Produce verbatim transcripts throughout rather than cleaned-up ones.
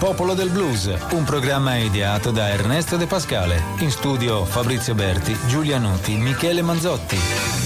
Popolo del Blues, un programma ideato da Ernesto De Pascale. In studio Fabrizio Berti, Giulia Nuti, Michele Manzotti.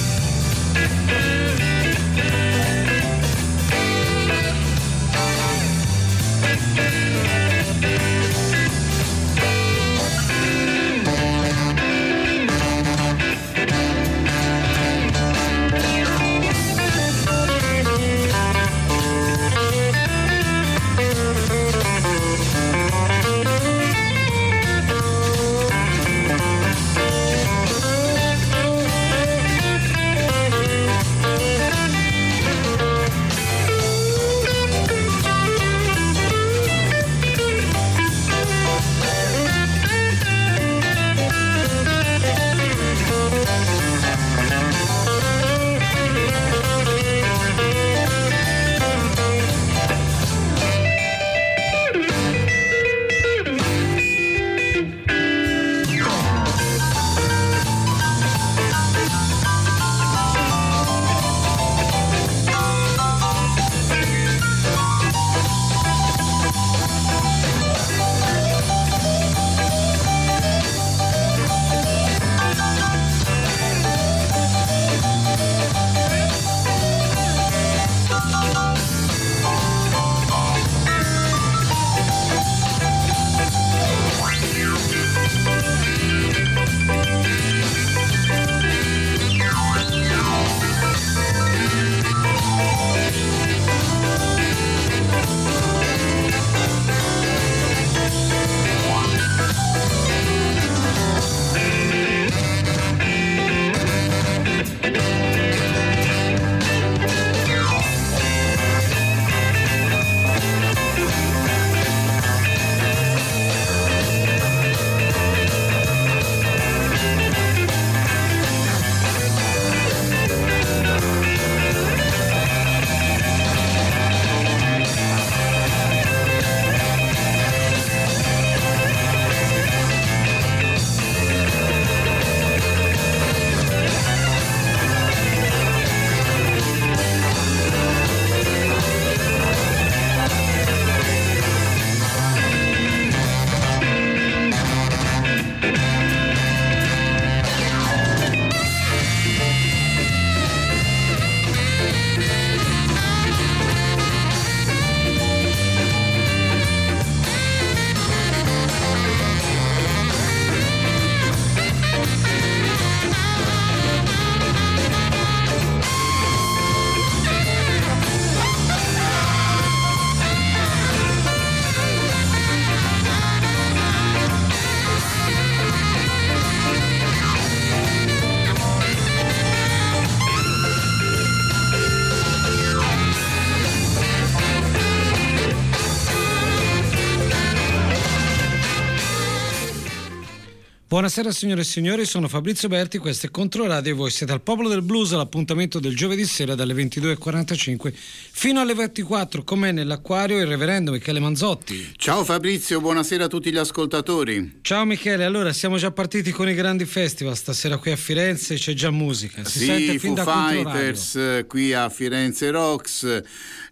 Buonasera signore e signori, sono Fabrizio Berti, questo è Controradio e voi siete al Popolo del Blues, all'appuntamento del giovedì sera dalle ventidue e quarantacinque fino alle ventiquattro, con me nell'acquario il reverendo Michele Manzotti. Ciao Fabrizio, buonasera a tutti gli ascoltatori. Ciao Michele, allora siamo già partiti con i grandi festival, stasera qui a Firenze c'è già musica, si sì, sente fin Foo da Fighters qui a Firenze Rocks,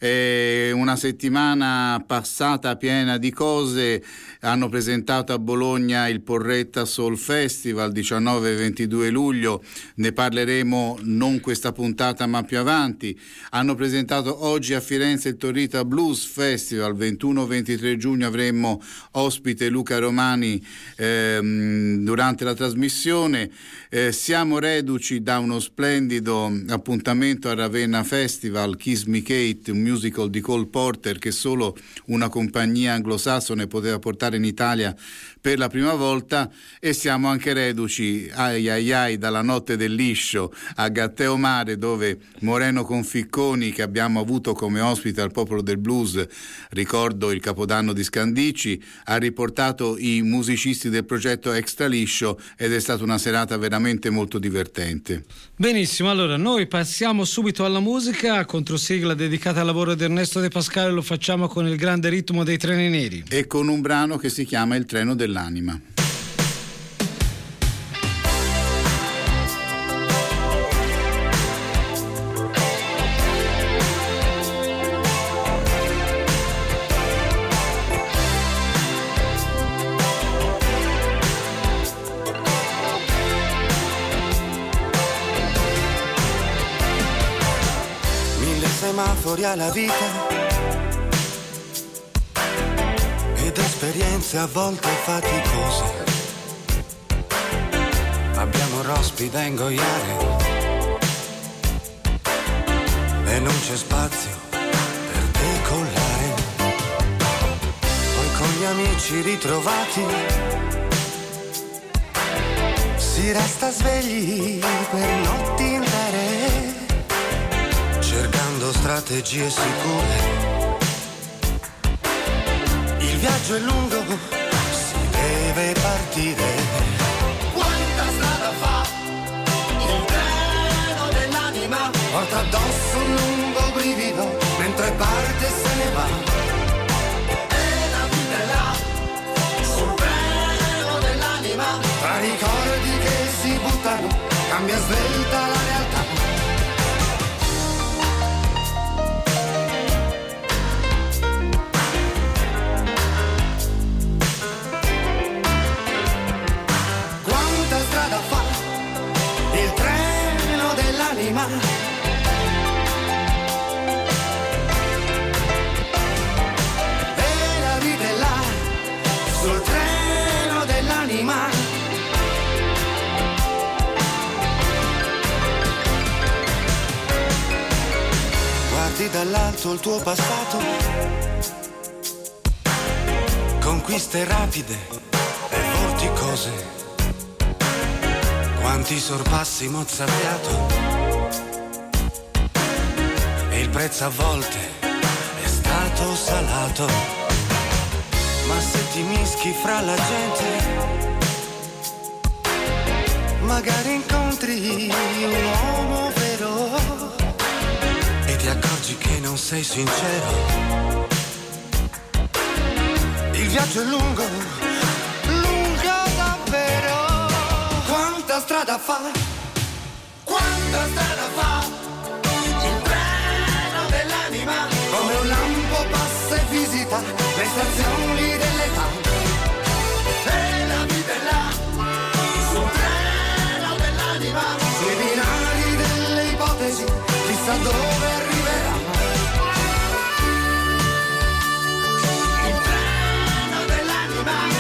eh, una settimana passata piena di cose. Hanno presentato a Bologna il Porretta Soul Festival diciannove e ventidue luglio, ne parleremo non questa puntata ma più avanti. Hanno presentato oggi a Firenze il Torrita Blues Festival, ventuno ventitré giugno avremo ospite Luca Romani ehm, durante la trasmissione. Eh, siamo reduci da uno splendido appuntamento a Ravenna Festival, Kiss Me Kate, un musical di Cole Porter che solo una compagnia anglosassone poteva portare in Italia per la prima volta, e siamo anche reduci ai ai ai dalla Notte del Liscio a Gatteo Mare, dove Moreno Conficconi, che abbiamo avuto come ospite al Popolo del Blues, ricordo il Capodanno di Scandicci, ha riportato i musicisti del progetto Extra Liscio ed è stata una serata veramente molto divertente. Benissimo, allora noi passiamo subito alla musica, controsigla dedicata al lavoro di Ernesto De Pascale, lo facciamo con il grande ritmo dei Treni Neri e con un brano che si chiama Il Treno dell'Anima. semafori alla vita ed esperienze a volte faticose. Abbiamo rospi da ingoiare e non c'è spazio per decollare. Poi con gli amici ritrovati si resta svegli per notti intere, cercando strategie sicure. Il viaggio è lungo, si deve partire. Quanta strada fa il treno dell'anima, porta addosso un lungo brivido mentre parte e se ne va. E la vita è là, sul treno dell'anima, tra ricordi che si buttano, cambia svelta la realtà. Quanta strada fa il treno dell'anima, e la vita è là, sul treno dell'anima. Guardi dall'alto il tuo passato, conquiste rapide e vorticose, quanti sorpassi mozzafiato, e il prezzo a volte è stato salato. Ma se ti mischi fra la gente, magari incontri un uomo vero e ti accorgi che non sei sincero. Il viaggio è lungo, lungo davvero. Quanta strada fa, quanta strada fa il treno dell'anima, come un lampo passa e visita le stazioni dell'età. E la vita è là, sul treno dell'anima, sui binari delle ipotesi, chissà dove arriverà. Il treno dell'anima.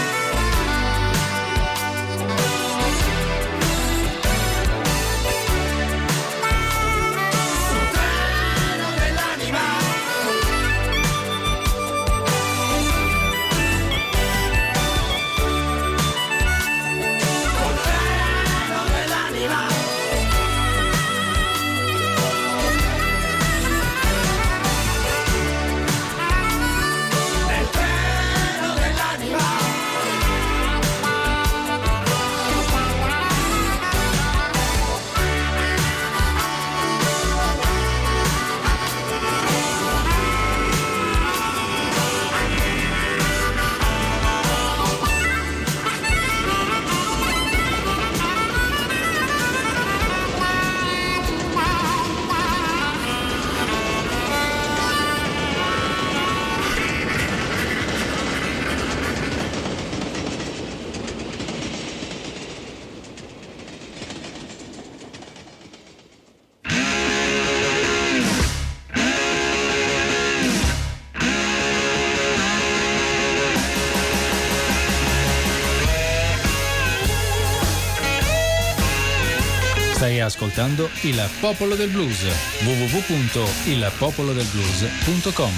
Stai ascoltando Il Popolo del Blues, w w w punto il popolo del blues punto com.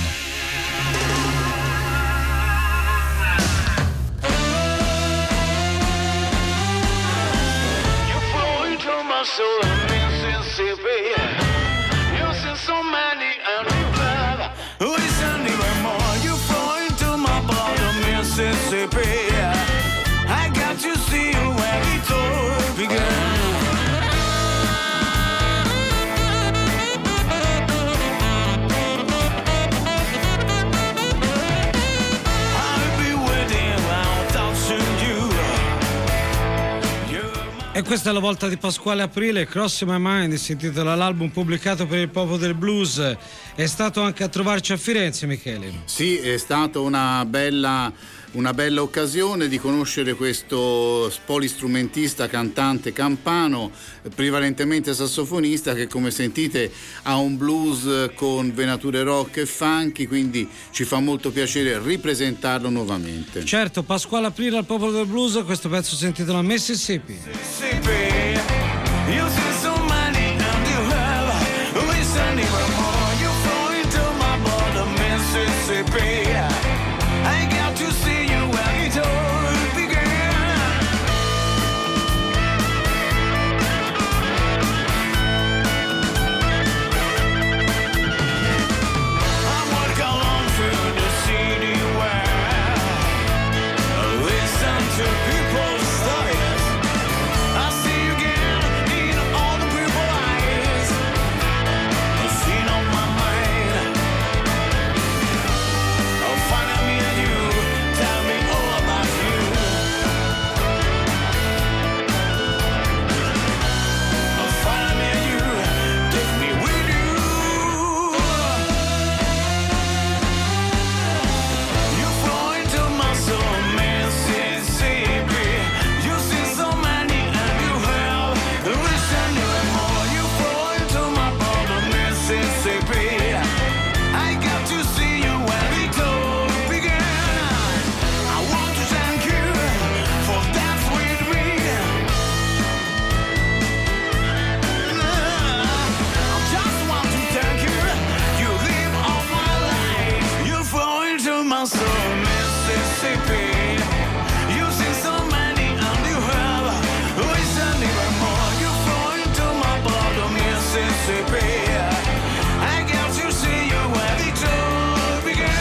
E questa è la volta di Pasquale Aprile, Cross My Mind, si intitola l'album pubblicato per il Popolo del Blues. È stato anche a trovarci a Firenze, Michele. Sì, è stata una bella una bella occasione di conoscere questo polistrumentista, cantante campano, prevalentemente sassofonista, che come sentite ha un blues con venature rock e funky, quindi ci fa molto piacere ripresentarlo nuovamente. Certo, Pasquale Aprile al Popolo del Blues, questo pezzo si intitola Mississippi. Mississippi, you see so many and you have listen even more. You flow into my border, Mississippi. I got to see you where it all began. I walk along through the city where I listen to people's stories. I see you again in all the people's eyes. I've seen on my mind. I'll find me and you. Tell me all about you. I'll find me and you. Take me with you. You flow into my soul, Mississippi. You see so many and you have listen even more. You flow into my border, Mississippi. I got to see you when it all began. I want to thank you for dance with me. I just want to thank you. You live all my life. You flow into my soul, Mississippi. You see so many and you have listen even more. You flow into my border, Mississippi. I got to see you when it all began.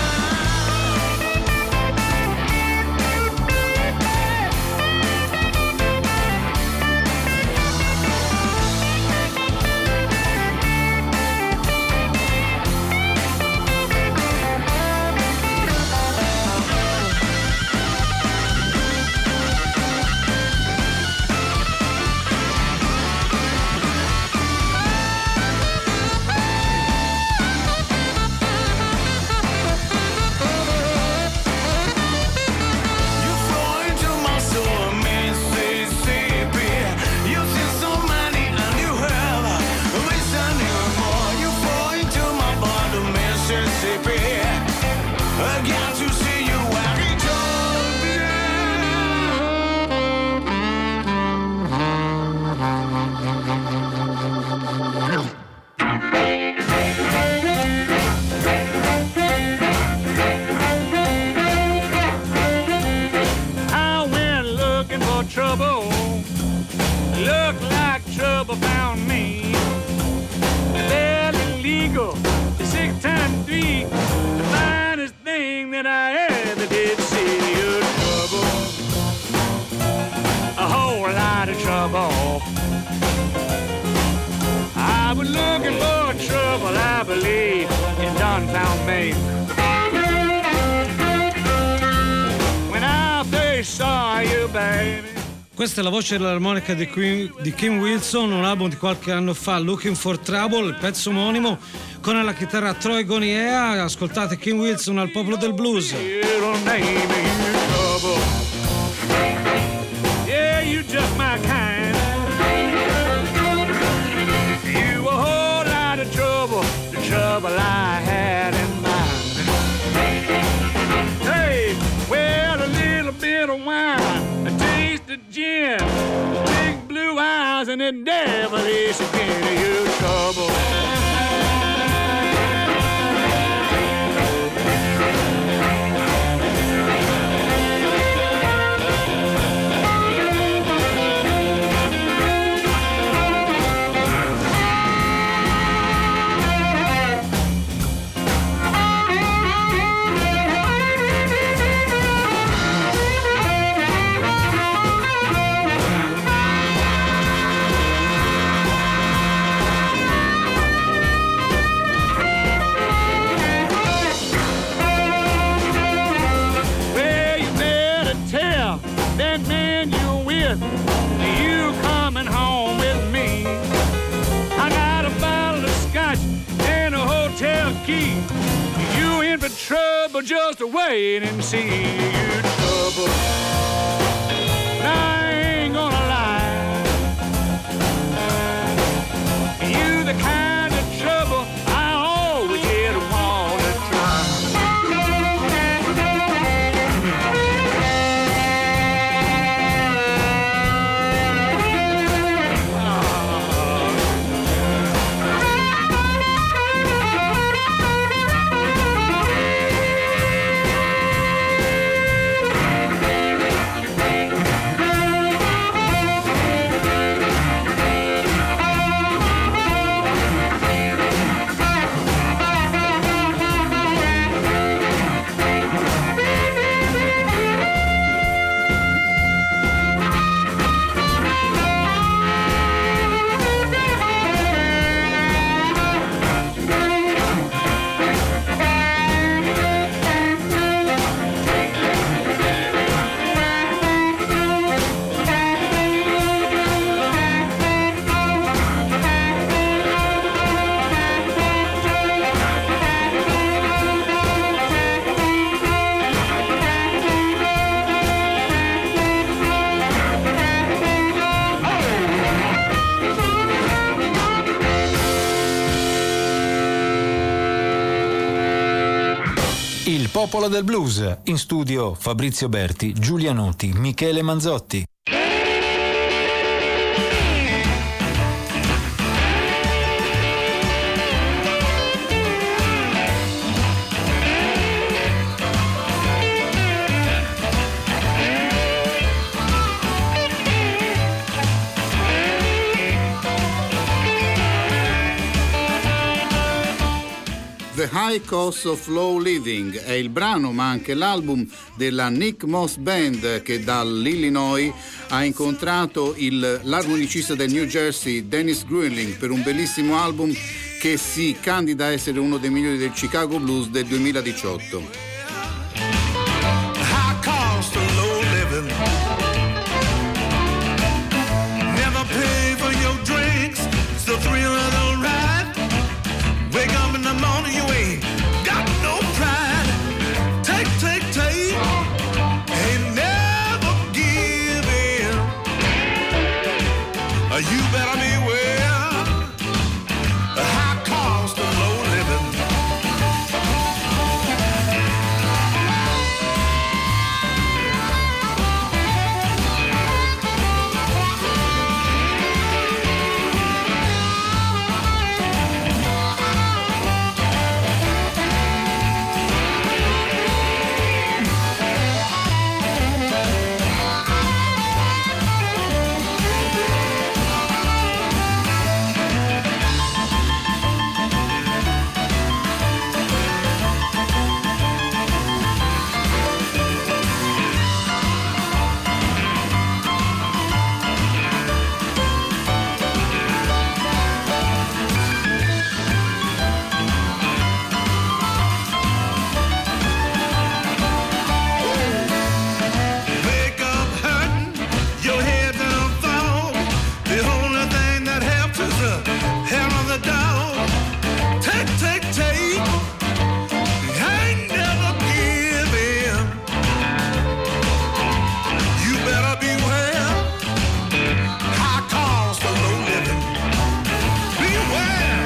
You flow into my soul, Mississippi. You see so many and you have listen even more. You flow into my border, Mississippi. I got to see you where it all I went looking for trouble. Looked like trouble found me. Well, illegal, six times three, the finest thing that I ever did see. You trouble, a whole lot of trouble. I was looking for trouble, I believe, and done found me. When I first saw you, baby. Questa è la voce dell'armonica di, Queen, di Kim Wilson, un album di qualche anno fa, Looking for Trouble, il pezzo omonimo, con alla chitarra Troy Goniea. Ascoltate Kim Wilson al Popolo del Blues. You don't name me, you trouble. Yeah, you just my kind. You a whole lot of trouble, the trouble I had in mind. Hey, well, a little bit of wine, a taste of gin, big blue eyes, and that devilish skin, you trouble. trouble, just wait and see. You trouble, I ain't gonna lie. You the kind of trouble I always did wanna try. Il popolo del blues, in studio Fabrizio Berti, Giulia Nuti, Michele Manzotti. The High Cost of Low Living è il brano, ma anche l'album della Nick Moss Band, che dall'Illinois ha incontrato il, l'armonicista del New Jersey Dennis Grunling per un bellissimo album che si candida a essere uno dei migliori del Chicago Blues del duemiladiciotto. High cost of low living. Never pay for your drinks. It's the thrill of the ride. Wake up in the morning, you ain't got no pride. Take, take, take, and never give in. Uh, You better beware the high cost of low living. Wake up hurting, your head down fall. The only thing that helps is the hair on the dog. Take, take, take, I ain't never give in. You better beware, high cost of low living. Beware.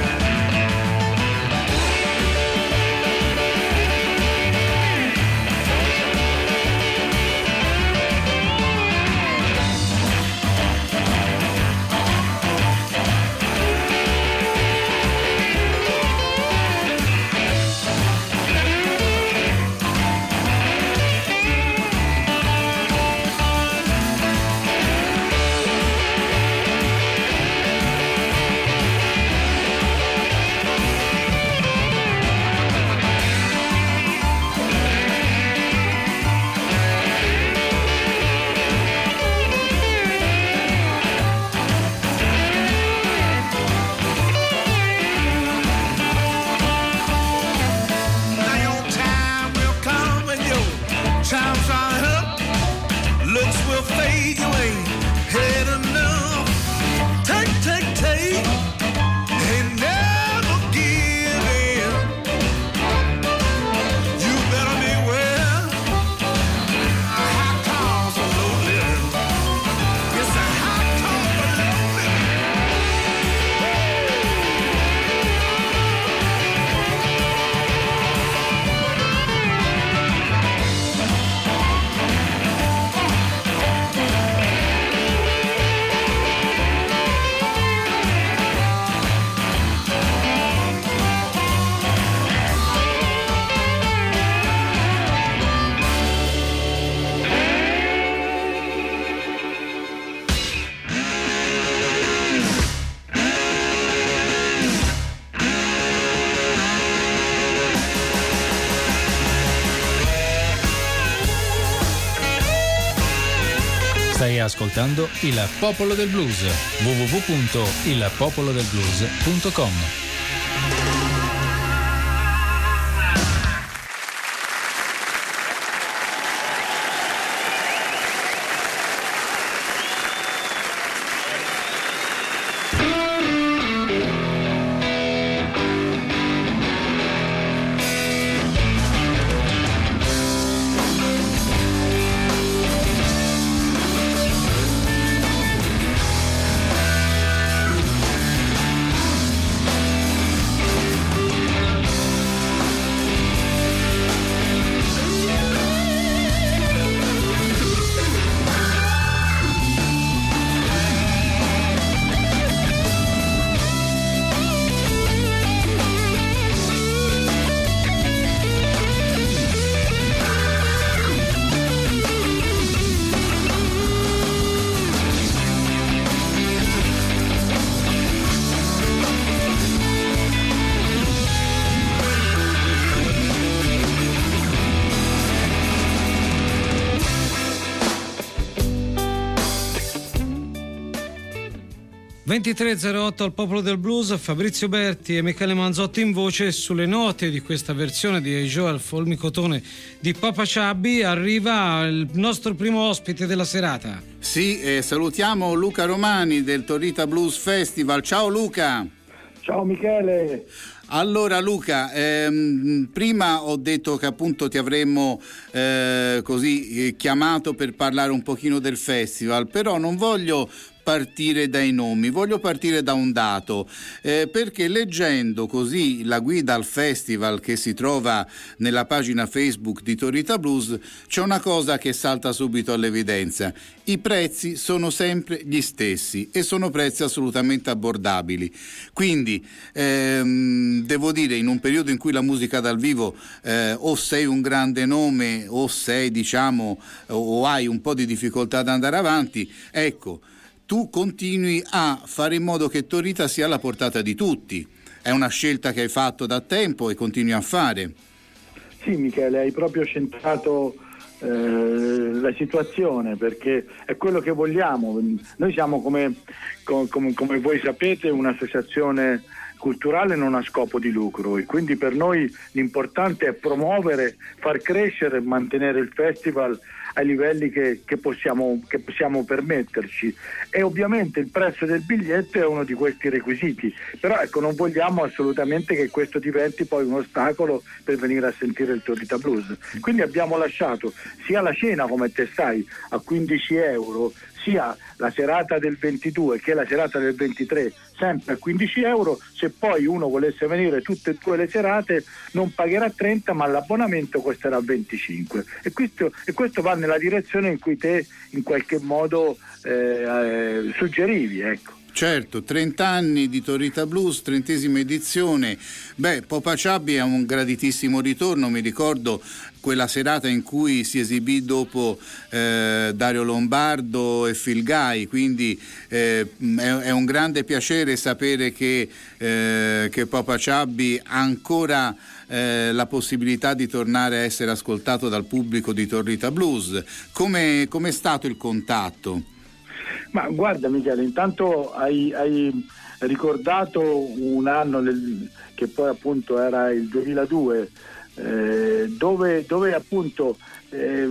Stai ascoltando Il Popolo del Blues. w w w punto il popolo del blues punto com. ventitré zero otto al Popolo del Blues, Fabrizio Berti e Michele Manzotti in voce. Sulle note di questa versione di Joe al Formicotone di Papa Chubby arriva il nostro primo ospite della serata. Sì, eh, salutiamo Luca Romani del Torrita Blues Festival. Ciao Luca. Ciao Michele. Allora Luca, ehm, prima ho detto che appunto ti avremmo eh, così eh, chiamato per parlare un pochino del festival, però non voglio partire dai nomi, voglio partire da un dato, eh, perché leggendo così la guida al festival che si trova nella pagina Facebook di Torrita Blues c'è una cosa che salta subito all'evidenza: i prezzi sono sempre gli stessi e sono prezzi assolutamente abbordabili. Quindi ehm, devo dire, in un periodo in cui la musica dal vivo eh, o sei un grande nome o sei diciamo o hai un po' di difficoltà ad andare avanti, ecco, tu continui a fare in modo che Torrita sia alla portata di tutti. È una scelta che hai fatto da tempo e continui a fare. Sì Michele, hai proprio centrato eh, la situazione, perché è quello che vogliamo. Noi siamo, come, come, come voi sapete, un'associazione culturale non a scopo di lucro, e quindi per noi l'importante è promuovere, far crescere e mantenere il festival ai livelli che, che, possiamo, che possiamo permetterci, e ovviamente il prezzo del biglietto è uno di questi requisiti, però ecco, non vogliamo assolutamente che questo diventi poi un ostacolo per venire a sentire il Torrita Blues. Quindi abbiamo lasciato sia la cena, come te sai, a quindici euro, sia la serata del ventidue che la serata del ventitré sempre a quindici euro. Se poi uno volesse venire tutte e due le serate non pagherà trenta, ma l'abbonamento costerà venticinque, e questo, e questo va nella direzione in cui te in qualche modo eh, eh, suggerivi, ecco. Certo, trenta anni di Torrita Blues, trentesima edizione. Beh, Papa Chubby è un graditissimo ritorno. Mi ricordo quella serata in cui si esibì dopo eh, Dario Lombardo e Phil Guy, quindi eh, è, è un grande piacere sapere che, eh, che Papa Chubby ha ancora eh, la possibilità di tornare a essere ascoltato dal pubblico di Torrita Blues. Come è stato il contatto? Ma guarda Michele, intanto hai, hai ricordato un anno del, che poi appunto era il duemiladue, eh, dove, dove appunto, eh,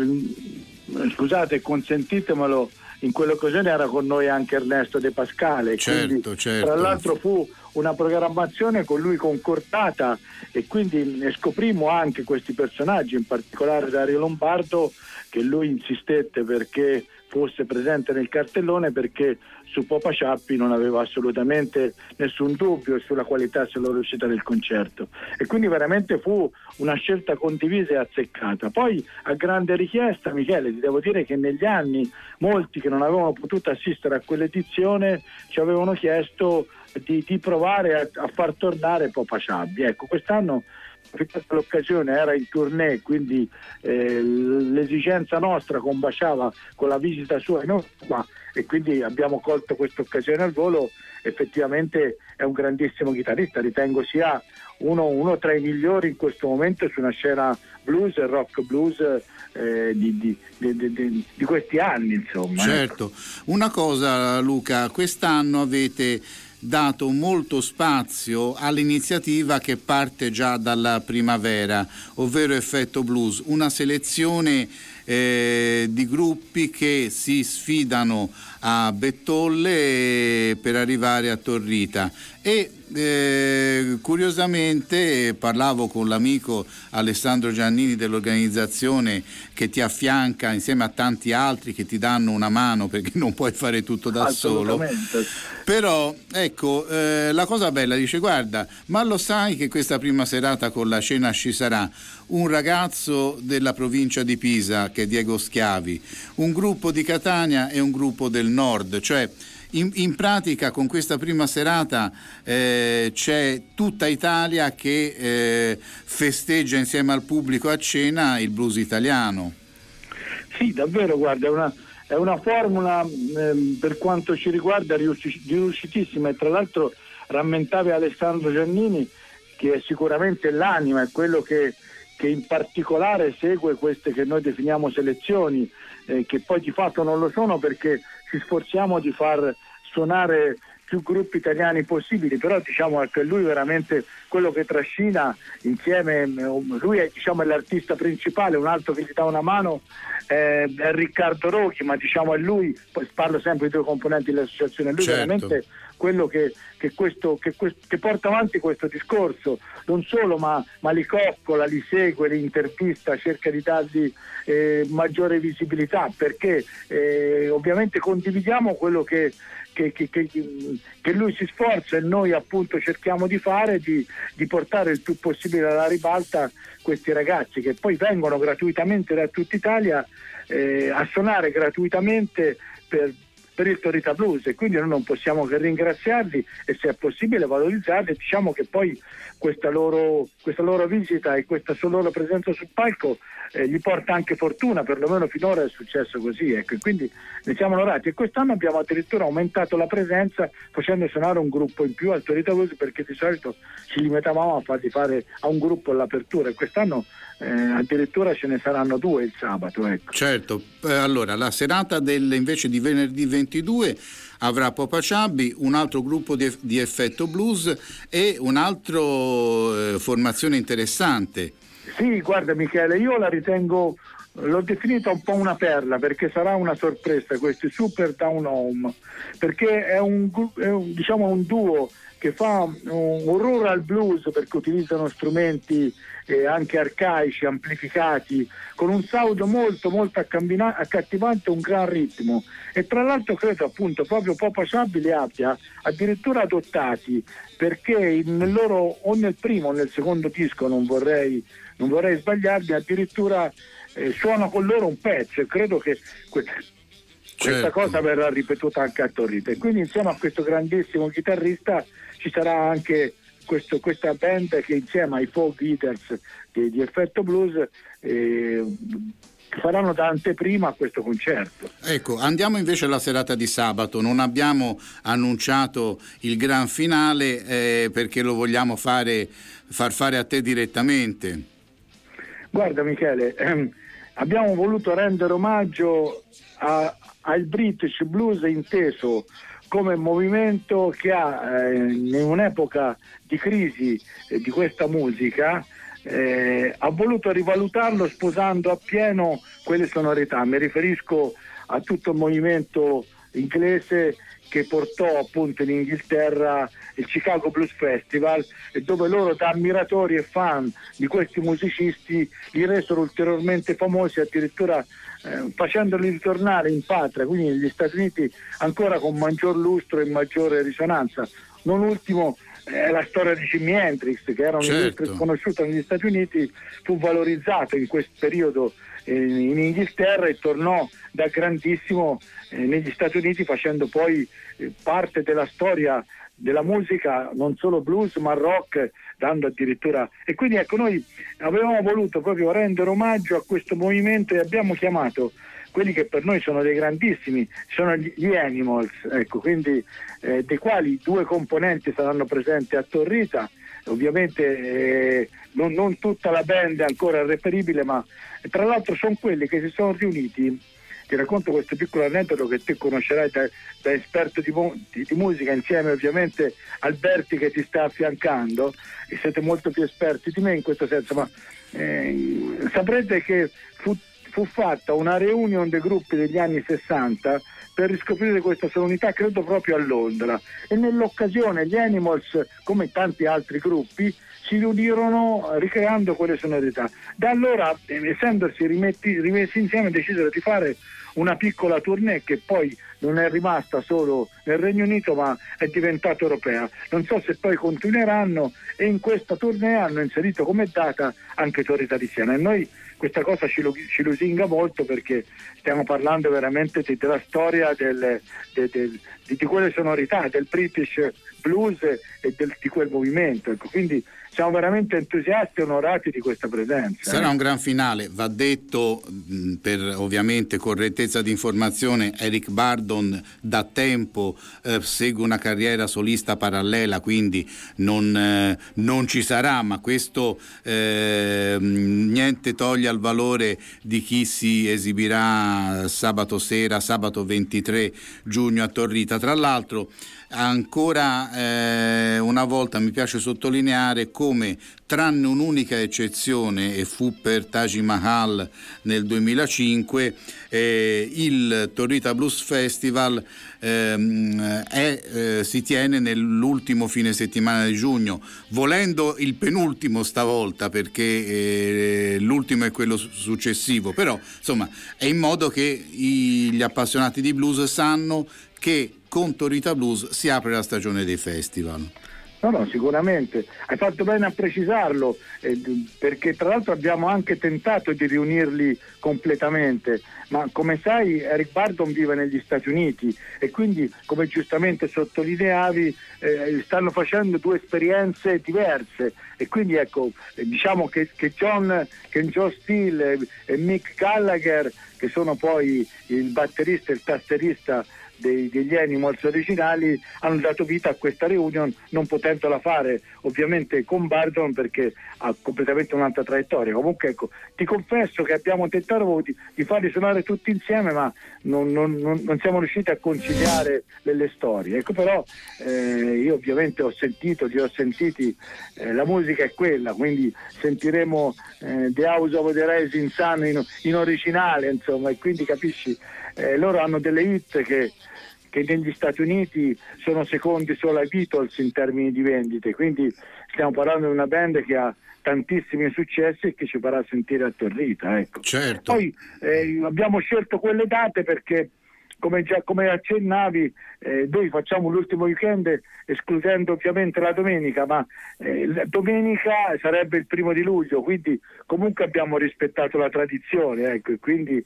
scusate, consentitemelo, in quell'occasione era con noi anche Ernesto De Pascale. Certo, quindi, certo. Tra l'altro fu una programmazione con lui concordata, e quindi ne scoprimmo anche questi personaggi, in particolare Dario Lombardo, che lui insistette perché fosse presente nel cartellone, perché su Papa Chubby non aveva assolutamente nessun dubbio sulla qualità e sulla riuscita del concerto, e quindi veramente fu una scelta condivisa e azzeccata. Poi, a grande richiesta, Michele, ti devo dire che negli anni molti che non avevano potuto assistere a quell'edizione ci avevano chiesto di, di provare a, a far tornare Papa Chubby. Ecco, quest'anno l'occasione era in tournée, quindi eh, l'esigenza nostra combaciava con la visita sua in Europa, e quindi abbiamo colto questa occasione al volo, effettivamente è un grandissimo chitarrista, ritengo sia uno, uno tra i migliori in questo momento su una scena blues e rock blues eh, di, di, di, di, di questi anni, insomma. Certo. Una cosa, Luca, quest'anno avete dato molto spazio all'iniziativa che parte già dalla primavera, ovvero Effetto Blues, una selezione eh, di gruppi che si sfidano a Bettolle per arrivare a Torrita e eh, curiosamente parlavo con l'amico Alessandro Giannini dell'organizzazione che ti affianca insieme a tanti altri che ti danno una mano perché non puoi fare tutto da solo, però ecco eh, la cosa bella, dice guarda, ma lo sai che questa prima serata con la cena ci sarà un ragazzo della provincia di Pisa che è Diego Schiavi, un gruppo di Catania e un gruppo del Nord, cioè in, in pratica con questa prima serata eh, c'è tutta Italia che eh, festeggia insieme al pubblico a cena il blues italiano. Sì, davvero, guarda, è una, è una formula eh, per quanto ci riguarda riusci- riuscitissima e tra l'altro rammentavi Alessandro Giannini che è sicuramente l'anima, è quello che che in particolare segue queste che noi definiamo selezioni, eh, che poi di fatto non lo sono perché ci sforziamo di far suonare più gruppi italiani possibili, però diciamo che lui veramente quello che trascina insieme, lui è, diciamo, è l'artista principale, un altro che gli dà una mano è, è Riccardo Rocchi, ma diciamo è lui, poi parlo sempre di due componenti dell'associazione, lui certo. veramente quello che, che, questo, che, questo, che porta avanti questo discorso, non solo, ma, ma li coccola, li segue, li intervista, cerca di dargli eh, maggiore visibilità, perché eh, ovviamente condividiamo quello che, che, che, che, che lui si sforza e noi appunto cerchiamo di fare, di, di portare il più possibile alla ribalta questi ragazzi che poi vengono gratuitamente da tutta Italia eh, a suonare gratuitamente per per il Torrita Blues, e quindi noi non possiamo che ringraziarli e se è possibile valorizzarli. Diciamo che poi questa loro, questa loro visita e questa loro presenza sul palco eh, gli porta anche fortuna, perlomeno finora è successo così, ecco, e quindi ne siamo onorati. E quest'anno abbiamo addirittura aumentato la presenza facendo suonare un gruppo in più al Torrita Blues, perché di solito ci limitavamo a fargli fare a un gruppo all'apertura e quest'anno eh, addirittura ce ne saranno due il sabato, ecco. Certo, eh, allora la serata del, invece di venerdì ventidue avrà Popa Ciabbi, un altro gruppo di, di Effetto Blues e un'altra eh, formazione interessante. Sì, guarda Michele, io la ritengo, l'ho definita un po' una perla perché sarà una sorpresa, questi Super Down Home, perché è un, è un, diciamo un duo che fa un, un rural blues perché utilizzano strumenti eh, anche arcaici, amplificati, con un sound molto molto accambina- accattivante, un gran ritmo, e tra l'altro credo appunto proprio Popa Ciabbi li abbia addirittura adottati, perché nel loro o nel primo o nel secondo disco, non vorrei non vorrei sbagliarmi, addirittura eh, suono con loro un pezzo e credo che que- questa certo. cosa verrà ripetuta anche a Torrita, e quindi insieme a questo grandissimo chitarrista ci sarà anche questo, questa band che insieme ai folk eaters di, di Effetto Blues eh, faranno da anteprima a questo concerto. Ecco, andiamo invece alla serata di sabato. Non abbiamo annunciato il gran finale eh, perché lo vogliamo fare far fare a te direttamente. Guarda Michele, ehm, abbiamo voluto rendere omaggio a, al British Blues inteso come movimento che ha eh, in un'epoca di crisi eh, di questa musica eh, ha voluto rivalutarlo sposando appieno quelle sonorità. Mi riferisco a tutto il movimento inglese che portò appunto in Inghilterra il Chicago Blues Festival, e dove loro da ammiratori e fan di questi musicisti li resero ulteriormente famosi, addirittura eh, facendoli ritornare in patria, quindi negli Stati Uniti, ancora con maggior lustro e maggiore risonanza. Non ultimo è la storia di Jimi Hendrix, che era un certo. sconosciuto negli Stati Uniti, fu valorizzato in questo periodo eh, in Inghilterra e tornò da grandissimo eh, negli Stati Uniti, facendo poi eh, parte della storia della musica, non solo blues ma rock, dando addirittura, e quindi ecco, noi avevamo voluto proprio rendere omaggio a questo movimento e abbiamo chiamato quelli che per noi sono dei grandissimi, sono gli, gli Animals, ecco, quindi eh, dei quali due componenti saranno presenti a Torrita. Ovviamente eh, non, non tutta la band è ancora reperibile, ma tra l'altro sono quelli che si sono riuniti. Ti racconto questo piccolo aneddoto che te conoscerai da, da esperto di, di, di musica, insieme ovviamente al Berti che ti sta affiancando, e siete molto più esperti di me in questo senso, ma eh, saprete che fu, fu fatta una reunion dei gruppi degli anni sessanta per riscoprire questa sonorità, credo proprio a Londra, e nell'occasione gli Animals, come tanti altri gruppi, si riunirono ricreando quelle sonorità. Da allora, essendosi rimetti, rimessi insieme, decisero di fare una piccola tournée che poi non è rimasta solo nel Regno Unito, ma è diventata europea. Non so se poi continueranno, e in questa tournée hanno inserito come data anche Torrita di Siena, e noi questa cosa ci, ci lusinga molto, perché stiamo parlando veramente di, della storia del, de, de, di, di quelle sonorità, del British blues e del, di quel movimento, ecco, quindi siamo veramente entusiasti e onorati di questa presenza. Sarà eh. un gran finale, va detto, mh, per ovviamente correttezza di informazione, Eric Burdon da tempo eh, segue una carriera solista parallela, quindi non, eh, non ci sarà, ma questo eh, niente toglie al valore di chi si esibirà sabato sera, sabato ventitré giugno a Torrita. Tra l'altro, ancora eh, una volta mi piace sottolineare come, tranne un'unica eccezione, e fu per Taj Mahal nel duemilacinque, eh, il Torrita Blues Festival ehm, è, eh, si tiene nell'ultimo fine settimana di giugno, volendo il penultimo stavolta, perché eh, l'ultimo è quello successivo, però insomma è in modo che i, gli appassionati di blues sanno che con Torrita Blues si apre la stagione dei festival. No, no, sicuramente. Hai fatto bene a precisarlo, eh, perché tra l'altro abbiamo anche tentato di riunirli completamente, ma come sai Eric Burdon vive negli Stati Uniti e quindi, come giustamente sottolineavi, eh, stanno facendo due esperienze diverse, e quindi ecco, eh, diciamo che, che John che Joe Steele e, e Mick Gallagher, che sono poi il batterista e il tastierista Dei, degli Animals originali, hanno dato vita a questa reunion, non potendola fare ovviamente con Burdon perché ha completamente un'altra traiettoria. Comunque ecco, ti confesso che abbiamo tentato di, di farli suonare tutti insieme, ma non, non, non, non siamo riusciti a conciliare le, le storie, ecco. Però eh, io ovviamente ho sentito, li ho sentiti, eh, la musica è quella, quindi sentiremo eh, The House of the Rising Sun in, in originale, insomma, e quindi capisci, eh, loro hanno delle hit che che negli Stati Uniti sono secondi solo ai Beatles in termini di vendite, quindi stiamo parlando di una band che ha tantissimi successi e che ci farà sentire a Torrita, ecco. Certo. Poi eh, abbiamo scelto quelle date perché, come già come accennavi, eh, noi facciamo l'ultimo weekend escludendo ovviamente la domenica, ma eh, la domenica sarebbe il primo di luglio, quindi comunque abbiamo rispettato la tradizione, ecco, e quindi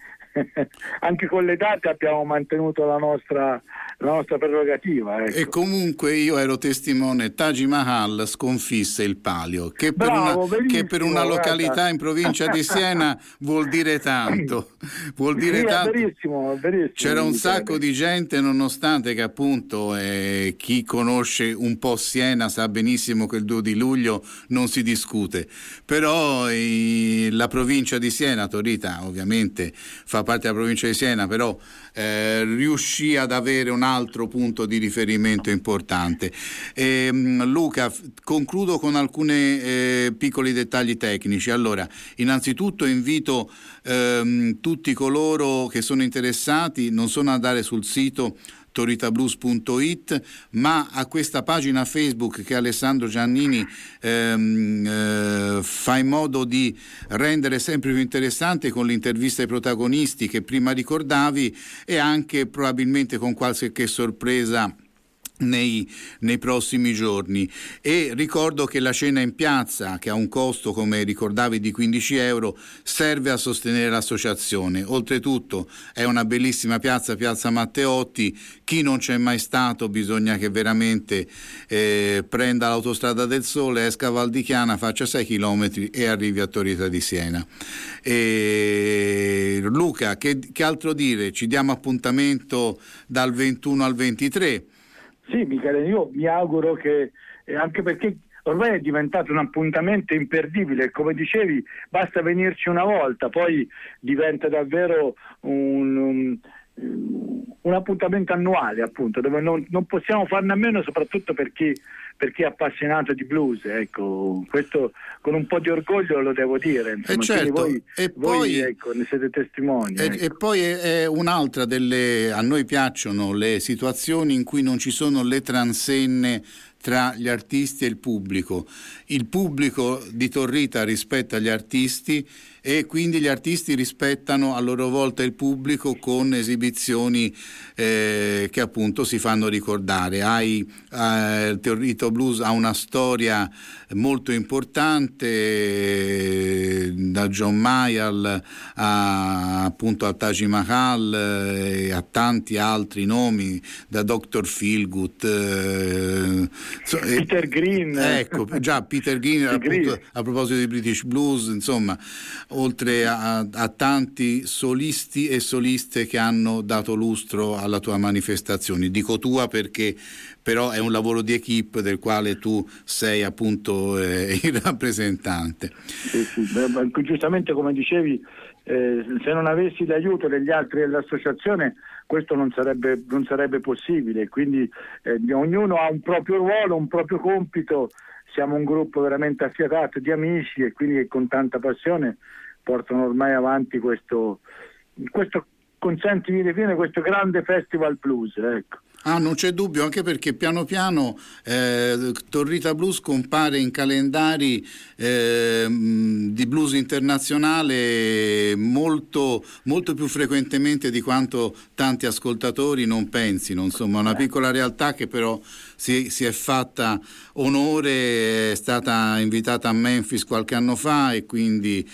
anche con le date abbiamo mantenuto la nostra, la nostra prerogativa, ecco. E comunque io ero testimone, Taj Mahal sconfisse il Palio, che per, Bravo, una, che per una località guarda. in provincia di Siena vuol dire tanto, vuol dire Sì, tanto. è verissimo, è verissimo. C'era un sacco di gente, nonostante che appunto eh, chi conosce un po' Siena sa benissimo che il due di luglio non si discute, però eh, la provincia di Siena, Torrita ovviamente fa parte della provincia di Siena, però eh, riuscì ad avere un altro punto di riferimento importante. E, Luca, f- concludo con alcuni eh, piccoli dettagli tecnici. Allora, innanzitutto invito ehm, tutti coloro che sono interessati non solo ad andare sul sito torritablues punto it, ma a questa pagina Facebook che Alessandro Giannini ehm, eh, fa in modo di rendere sempre più interessante, con l'intervista ai protagonisti che prima ricordavi, e anche probabilmente con qualche sorpresa Nei, nei prossimi giorni. E ricordo che la cena in piazza, che ha un costo, come ricordavi, di quindici euro, serve a sostenere l'associazione. Oltretutto è una bellissima piazza, piazza Matteotti. Chi non c'è mai stato bisogna che veramente eh, prenda l'autostrada del Sole, esca a Val di Chiana, faccia sei chilometri e arrivi a Torrita di Siena. E Luca, che, che altro dire? Ci diamo appuntamento dal ventuno al ventitré. Sì, Michele, io mi auguro che, eh, anche perché ormai è diventato un appuntamento imperdibile, come dicevi, basta venirci una volta, poi diventa davvero un, un, un appuntamento annuale, appunto, dove non, non possiamo farne a meno, soprattutto per chi, per chi è appassionato di blues, ecco, questo con un po' di orgoglio lo devo dire, insomma, e certo, voi, e voi poi, ecco, ne siete testimoni. E, ecco. e poi è, è un'altra delle, a noi piacciono le situazioni in cui non ci sono le transenne tra gli artisti e il pubblico. Il pubblico di Torrita rispetta gli artisti e quindi gli artisti rispettano a loro volta il pubblico con esibizioni eh, che appunto si fanno ricordare. Hai, eh, il Torrita Blues ha una storia molto importante, eh, da John Mayall a, appunto al Taj Mahal e eh, a tanti altri nomi, da doctor Feelgood, eh, so, Peter Green, ecco, già Peter Green, appunto, a proposito di British Blues, insomma, oltre a, a tanti solisti e soliste che hanno dato lustro alla tua manifestazione. Dico tua perché però è un lavoro di equipe del quale tu sei appunto eh, il rappresentante. Sì, sì. Beh, giustamente come dicevi, eh, se non avessi l'aiuto degli altri dell'associazione questo non sarebbe, non sarebbe possibile, quindi eh, ognuno ha un proprio ruolo, un proprio compito, siamo un gruppo veramente affiatato di amici e quindi con tanta passione portano ormai avanti questo, questo consentimi di dire, questo grande festival blues, ecco. Ah, non c'è dubbio, anche perché piano piano eh, Torrita Blues compare in calendari eh, di blues internazionale molto, molto più frequentemente di quanto tanti ascoltatori non pensino. Insomma, una piccola realtà che però si, si è fatta onore, è stata invitata a Memphis qualche anno fa e quindi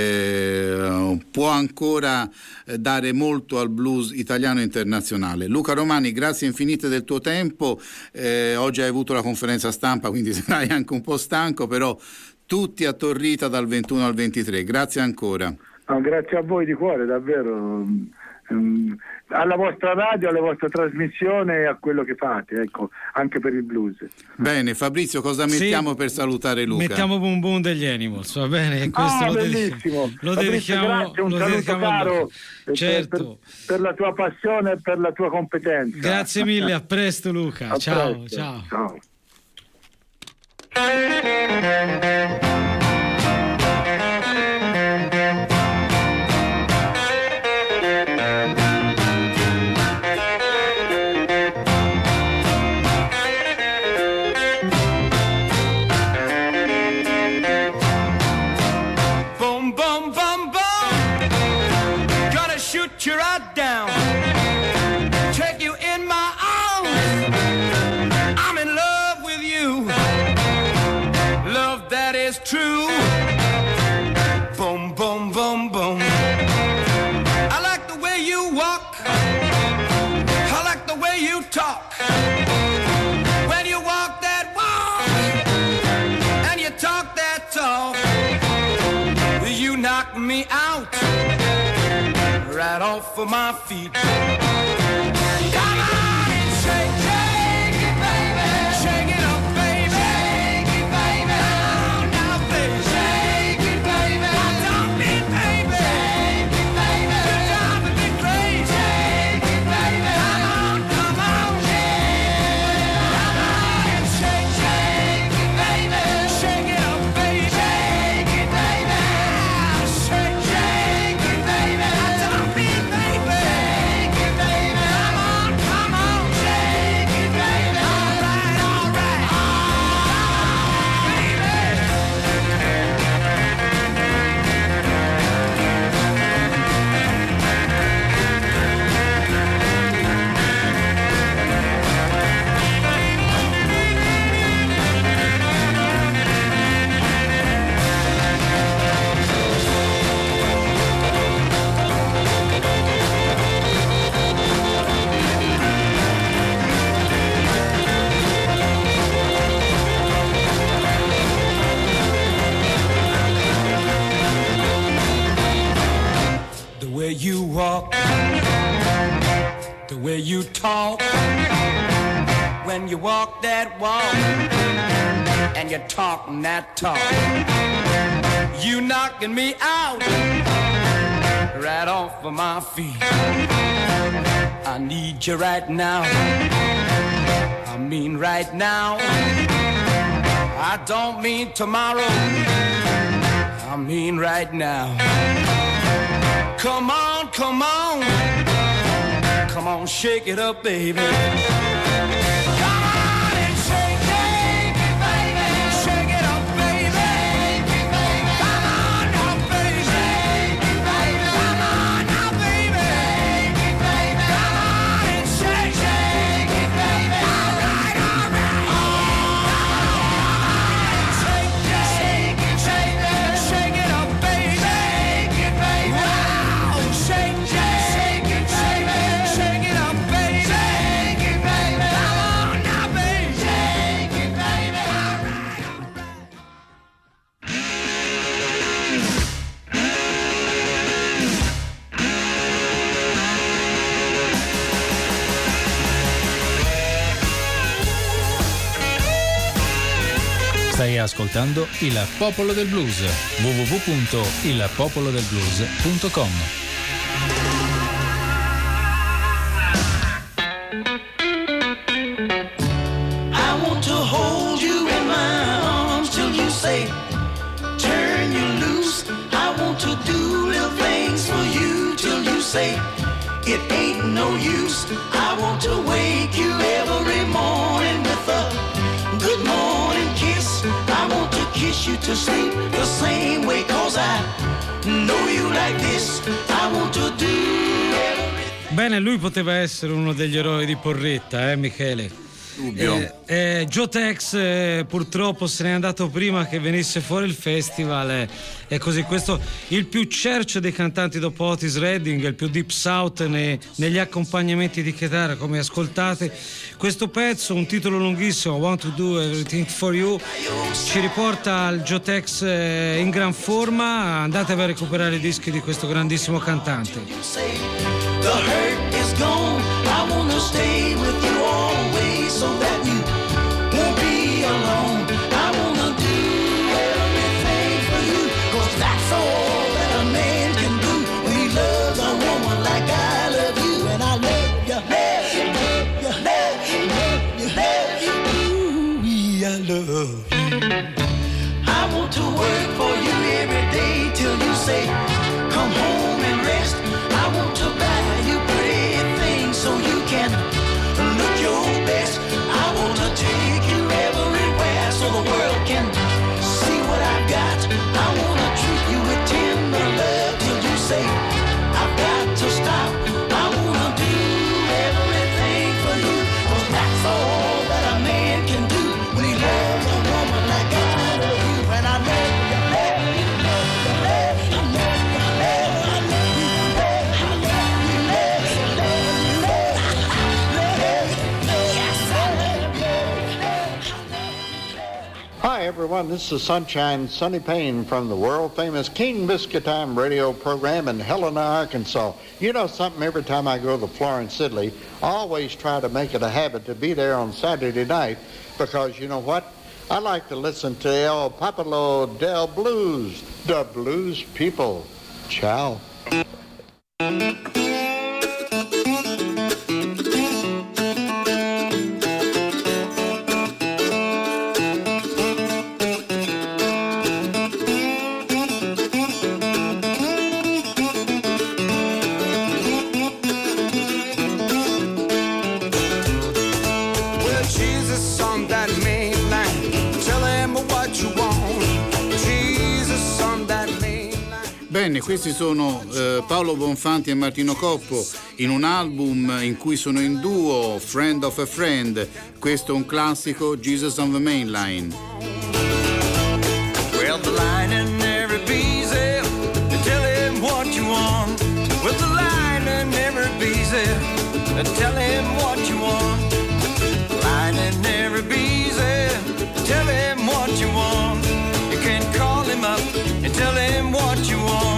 eh, può ancora dare molto al blues italiano e internazionale. Luca Romani, grazie infinite del tuo tempo, eh, oggi hai avuto la conferenza stampa quindi sarai anche un po' stanco, però tutti a Torrita dal ventuno al ventitré, grazie ancora. No, grazie a voi di cuore, davvero, um, alla vostra radio, alla vostra trasmissione e a quello che fate, ecco, anche per il blues. Bene, Fabrizio, cosa mettiamo sì, per salutare Luca? Mettiamo Boom Boom degli Animals, va bene? Questo ah, lo bellissimo. Dedichiamo, lo dedichiamo, grazie, un lo saluto dedichiamo caro certo. per, per la tua passione e per la tua competenza. Grazie mille, a presto Luca, a ciao, presto. ciao. Ciao. You're right down, take you in my arms. I'm in love with you, love that is true. Boom, boom, boom, boom. I like the way you walk, I like the way you talk. When you walk that walk and you talk that talk, you knock me out right off of my feet. Come on and shake, shake it, baby. Shake it up, baby. Shake it, baby. Now, now, baby. Shake it, baby. I don't need, baby. Shake it, baby. You're driving me crazy. Shake it, baby. Come on, come on, yeah. Come on and shake, shake it, baby. Shake it up, baby. Shake it, baby. Shake, shake it, baby. I don't need, baby. Shake it, baby. Come on, come walk that walk, and you talk that talk. You knocking me out right off of my feet. I need you right now. I mean right now. I don't mean tomorrow. I mean right now. Come on, come on. Come on, shake it up, baby. Stai ascoltando Il Popolo del Blues. w w w punto il popolo del blues punto com. I want to hold you in my arms till you say turn you loose. I want to do little things for you till you say it ain't no use. I want to wake you every morning with a good morning kiss. I want to kiss you to sleep the same way, cause I know you like this. I want to do everything. Bene, lui poteva essere uno degli eroi di Porretta, eh Michele? Eh, eh, Joe Tex eh, purtroppo se n'è andato prima che venisse fuori il festival, eh, è così. Questo il più church dei cantanti dopo Otis Redding, il più deep south ne, negli accompagnamenti di chitarra, come ascoltate. Questo pezzo, un titolo lunghissimo, I Want to Do Everything for You, ci riporta al Joe Tex eh, in gran forma. Andatevi a recuperare i dischi di questo grandissimo cantante. The hurt is gone. I wanna stay with you always so that you won't be alone. I wanna do everything for you, cause that's all that a man can do when he loves a woman like I love you. And I love you, love you, love you, love you, love you, love you. Ooh, I love you. I want to work for you every day till you say come home and rest. I want to buy you pretty things so you can look your best. I want to take you everywhere so the world can see what I've got. I want to treat you with tender love till you say I've got to stop. I want to do everything for you, cause that's all that a man can do when he loves a woman like I love you. And I love you, love you, love you, love you, love you, love you, love you, Hi everyone, this is Sunshine Sonny Payne from the world famous King Biscuit Time radio program in Helena, Arkansas. You know something, every time I go to Florence, Italy, I always try to make it a habit to be there on Saturday night because you know what? I like to listen to El Popolo del Blues, the blues people. Ciao. Bene, questi sono eh, Paolo Bonfanti e Martino Coppo in un album in cui sono in duo, Friend of a Friend. Questo è un classico, Jesus on the Main Line. Well, the line in every busy, tell him what you want. With the line in every busy, tell him what you want. Line in every busy, tell him what you want. You can call him up and tell him what you want.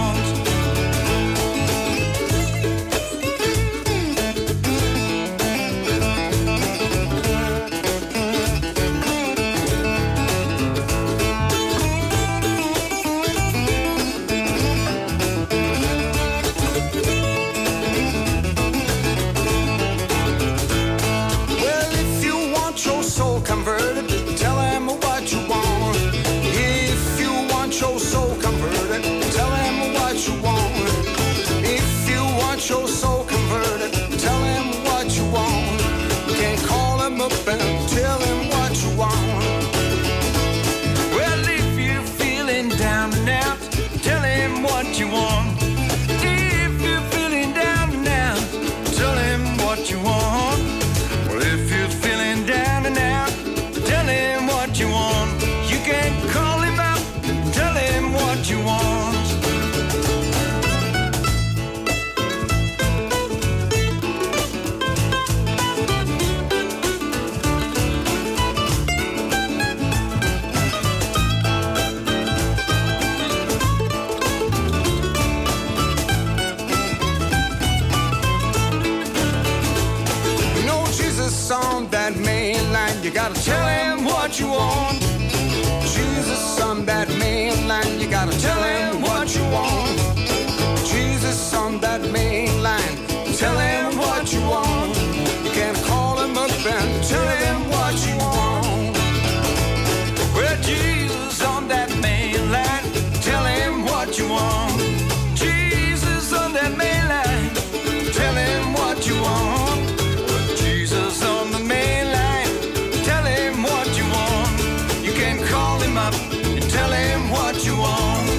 gotta tell him what you want. Jesus on that main line, you gotta tell him what you want. Jesus on that main line, tell him what you want. You can call him up and tell him what you want. Well, Jesus on that main line, tell him what you want. Jesus on that main line, tell him what you want. Jesus on the main line, tell him what you want. You can call him up and tell him what you want.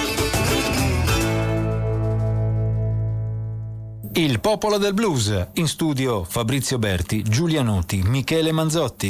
Il popolo del blues, in studio Fabrizio Berti, Giulia Nuti, Michele Manzotti.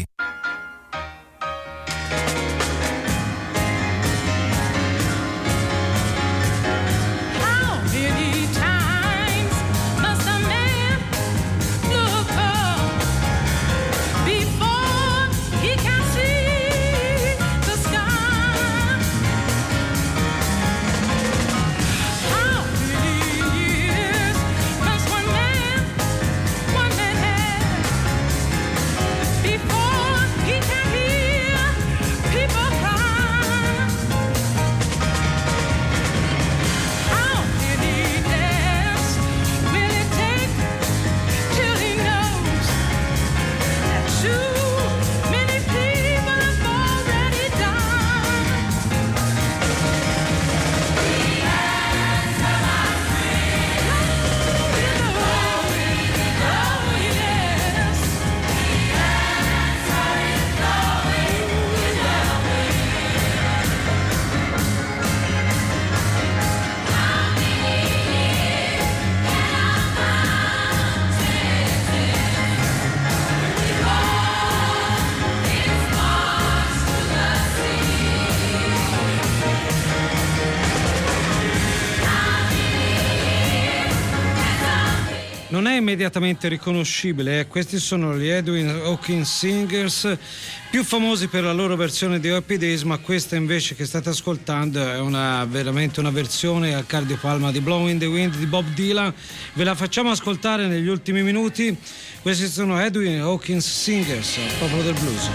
Non è immediatamente riconoscibile, eh. Questi sono gli Edwin Hawkins Singers, più famosi per la loro versione di Happy Days, ma questa invece che state ascoltando è una, veramente una versione al cardiopalma di Blowing in the Wind di Bob Dylan. Ve la facciamo ascoltare negli ultimi minuti. Questi sono Edwin Hawkins Singers, il popolo del blues.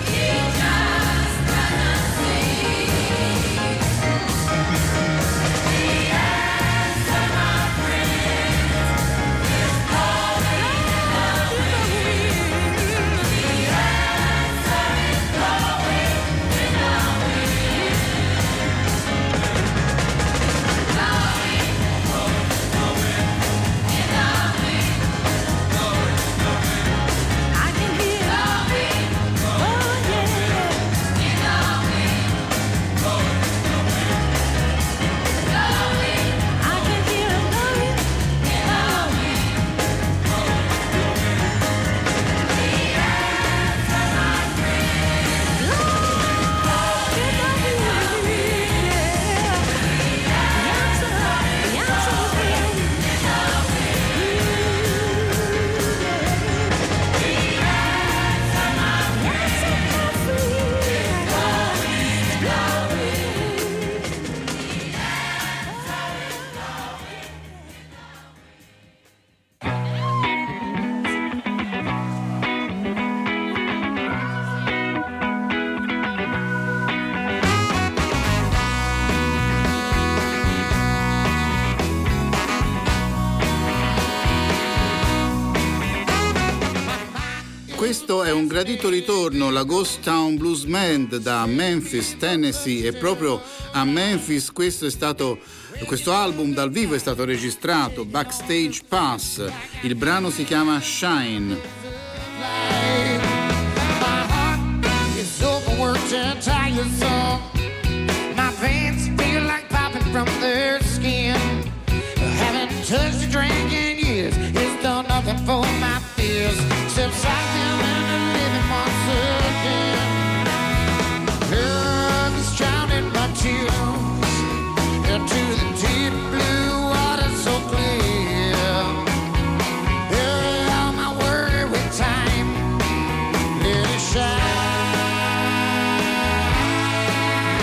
Questo è un gradito ritorno, la Ghost Town Blues Band da Memphis, Tennessee, e proprio a Memphis questo è stato, questo album dal vivo è stato registrato, Backstage Pass. Il brano si chiama Shine. Except cycling and living once again. Love is drowning my tears into the deep blue water so clear. Bury all my worry with time, let it shine.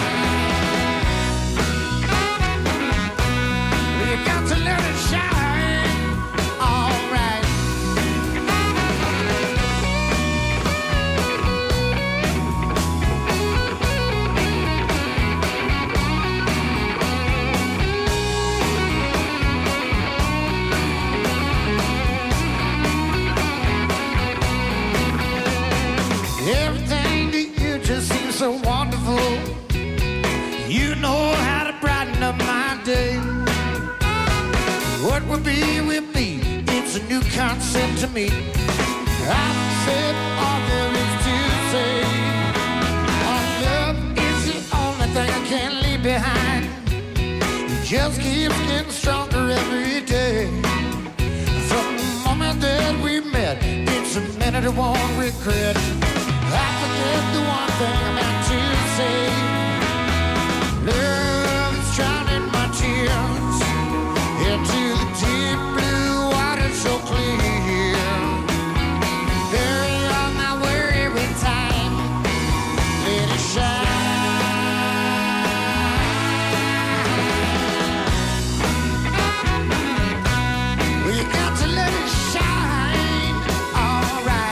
consent to me. I've said all there is to say. Our love is the only thing I can't leave behind. It just keeps getting stronger every day. From the moment that we met, it's a minute I won't regret. I forget the one thing I meant to say. Love is drowning my tears into the deep blue water so clear. Bury all my worry with time, let it shine. We got to let it shine, all right.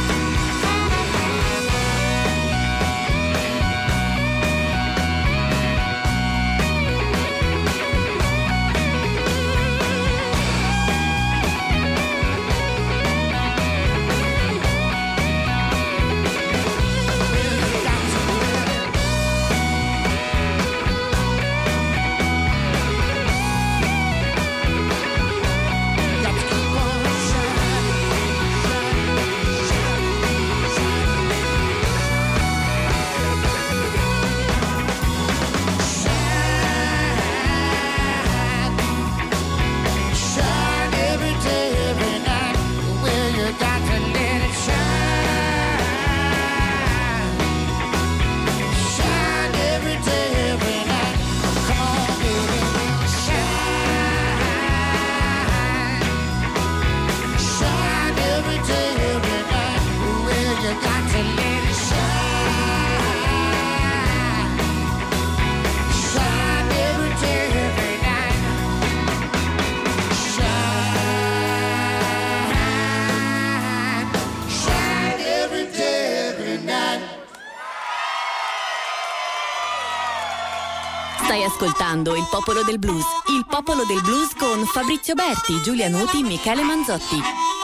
Stai ascoltando Il Popolo del Blues, il Popolo del Blues con Fabrizio Berti, Giulia Nuti, Michele Manzotti.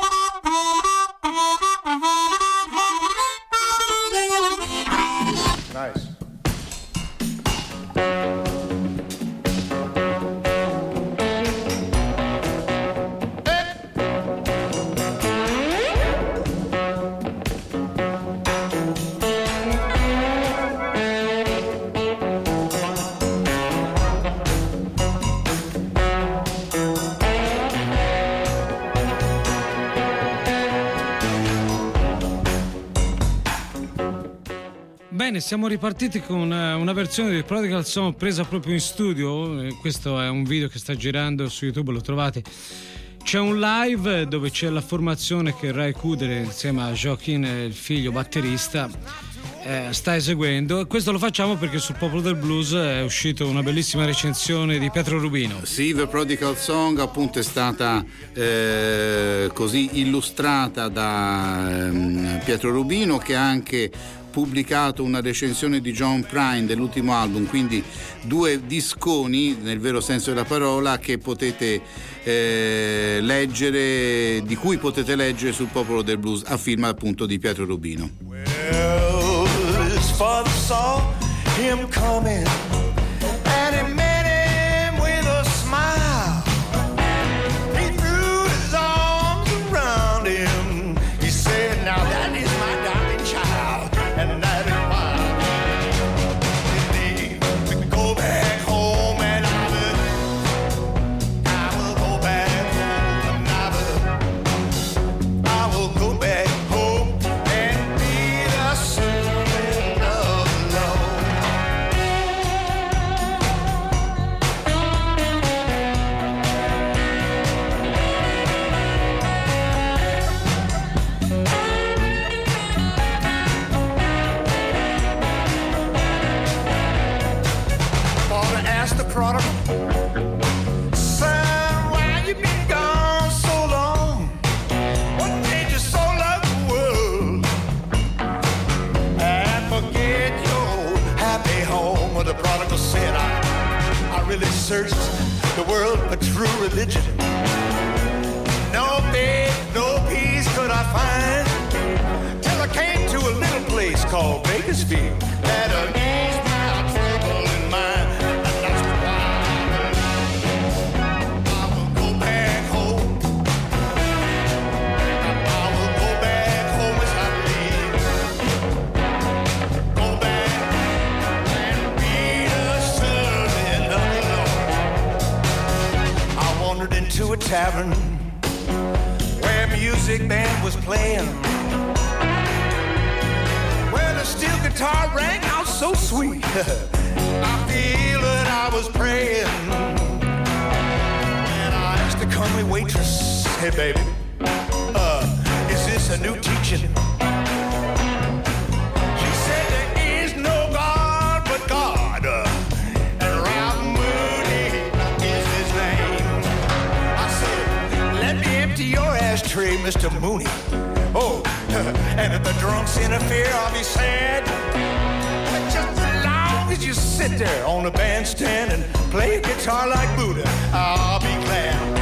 Nice. Bene, siamo ripartiti con una, una versione di Prodigal Song presa proprio in studio. Eh, questo è un video che sta girando su YouTube, lo trovate. C'è un live dove c'è la formazione che Ray Kudere insieme a Joaquin, il figlio batterista, eh, sta eseguendo, e questo lo facciamo perché sul Popolo del Blues è uscita una bellissima recensione di Pietro Rubino. Sì, The Prodigal Song appunto è stata eh, così illustrata da eh, Pietro Rubino, che ha anche pubblicato una recensione di John Prine dell'ultimo album, quindi due disconi nel vero senso della parola che potete eh, leggere, di cui potete leggere sul Popolo del Blues, a firma appunto di Pietro Rubino. Well, his father saw him coming and he met him with a smile. He threw his arms around him. He said, now that is my darling child. And that is why indeed we go back home, and I will, I will go back home, and I will, I will go back home and be the servant of the Lord. Father asked the prodigal, son, why you been gone so long? What made you so love the world and forget your happy home? Well, the prodigal said, I, I really searched the world for true religion. No faith, no peace could I find, till I came to a little place called Bakersfield that eased my trouble in mind. And that's why I will go back home. into a tavern where a music band was playing, where the steel guitar rang out so sweet. I feel that I was praying, and I asked the comely waitress, hey baby, uh, is this a new teaching? She said there is no God but God, uh, and Ralph Moody is his name. I said, let me empty your ashtray, Mister Mooney. Oh, and if the drunks interfere, I'll be sad. But just as long as you sit there on the bandstand and play guitar like Buddha, I'll be glad.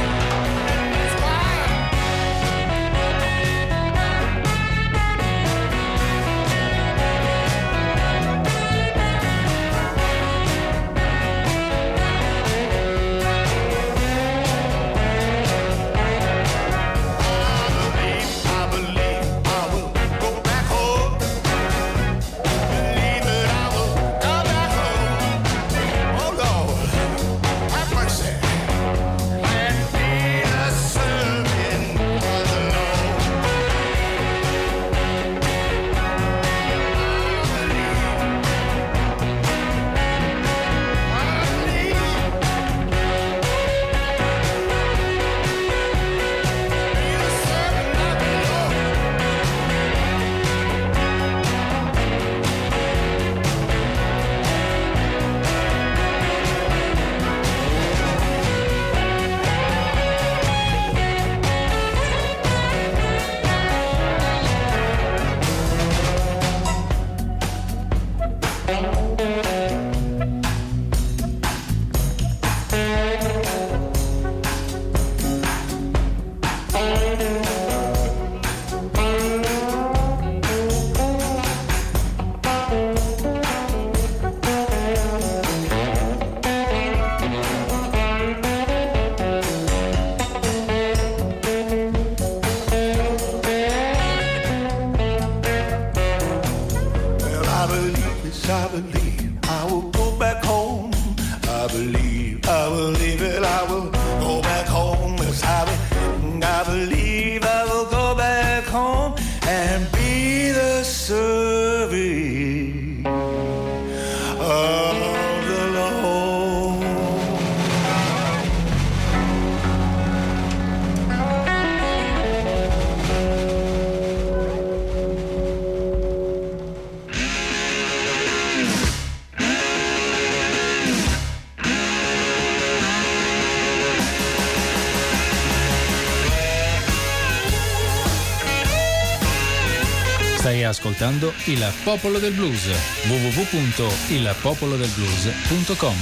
Stai ascoltando Il Popolo del Blues, w w w punto il popolo del blues punto com.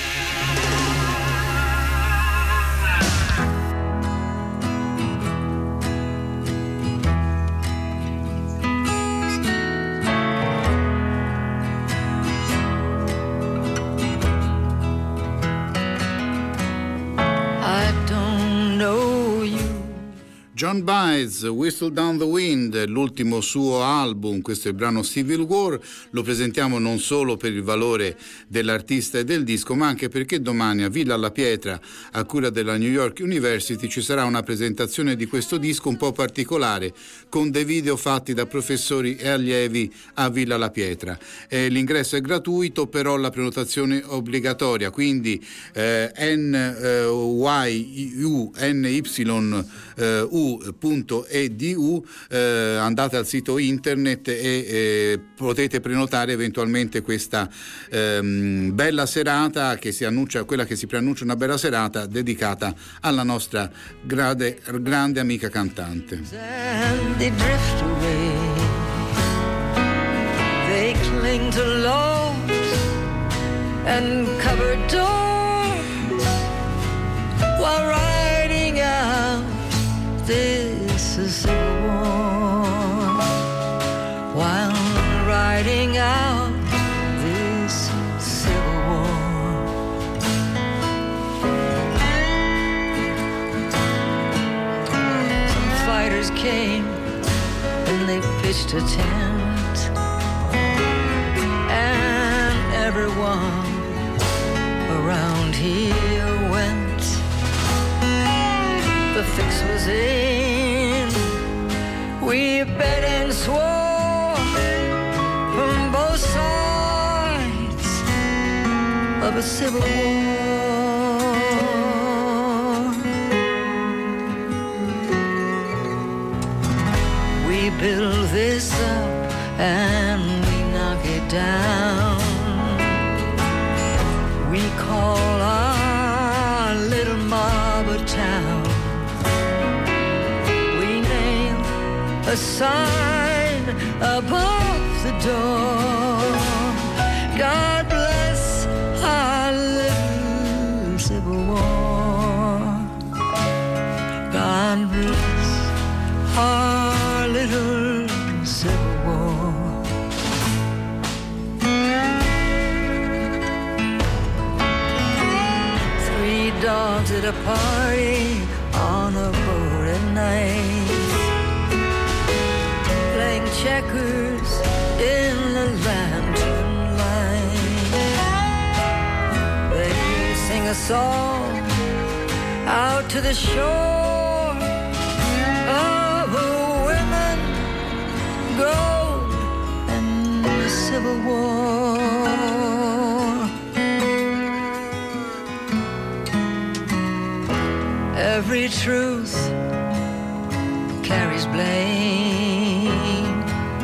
John Baez, Whistle Down the Wind, l'ultimo suo album, questo è il brano Civil War, lo presentiamo non solo per il valore dell'artista e del disco, ma anche perché domani a Villa alla Pietra, a cura della New York University, ci sarà una presentazione di questo disco un po' particolare, con dei video fatti da professori e allievi a Villa alla Pietra. Eh, l'ingresso è gratuito, però la prenotazione è obbligatoria, quindi eh, N Y U N Y U punto e d u, eh, andate al sito internet e eh, potete prenotare eventualmente questa ehm, bella serata che si annuncia, quella che si preannuncia una bella serata dedicata alla nostra grande, grande amica cantante. And they drift away. They cling to lofts and cupboard doors while riding out this is Civil War. While riding out this Civil War. Some fighters came and they pitched a tent, and everyone around here went. the fix was in. We bet and swore from both sides of a civil war. We build this up and we knock it down. We call our little mob a town. We nail a sign above the door. God bless our little Civil War. God bless our little Civil War. Three dogs at a party on a boat at night, playing checkers in the lantern light. They sing a song out to the shore of women, gold, and the Civil War. Every truth carries blame.